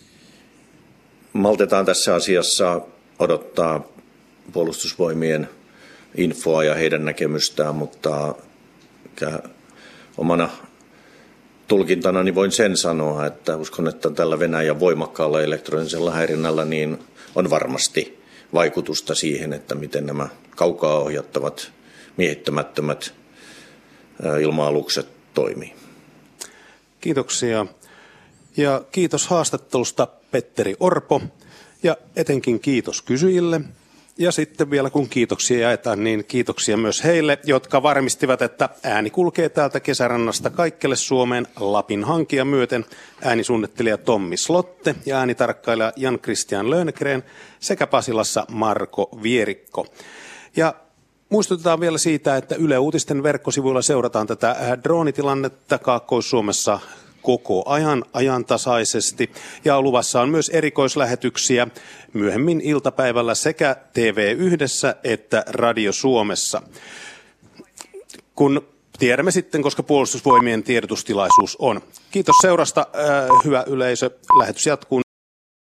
Maltetaan tässä asiassa odottaa puolustusvoimien infoa ja heidän näkemystään, mutta omana tulkintana niin voin sen sanoa, että uskon, että tällä Venäjän voimakkaalla elektronisella häirinnällä niin on varmasti vaikutusta siihen, että miten nämä kaukaa ohjattavat miehittämättömät ilma-alukset toimii. Kiitoksia. Ja kiitos haastattelusta Petteri Orpo ja etenkin kiitos kysyjille. Ja sitten vielä kun kiitoksia jaetaan, niin kiitoksia myös heille, jotka varmistivat, että ääni kulkee täältä Kesärannasta kaikkelle Suomeen Lapin hankia myöten. Äänisuunnittelija Tommi Slotte ja äänitarkkailija Jan Christian Lönnegren sekä Pasilassa Marko Vierikko. Ja muistutetaan vielä siitä, että Yle Uutisten verkkosivuilla seurataan tätä droonitilannetta Kaakkois-Suomessa koko ajan ajantasaisesti ja luvassa on myös erikoislähetyksiä myöhemmin iltapäivällä sekä T V yhdessä että Radio Suomessa. Kun tiedämme sitten, koska puolustusvoimien tiedotustilaisuus on. Kiitos seurasta, hyvä yleisö. Lähetys jatkuu.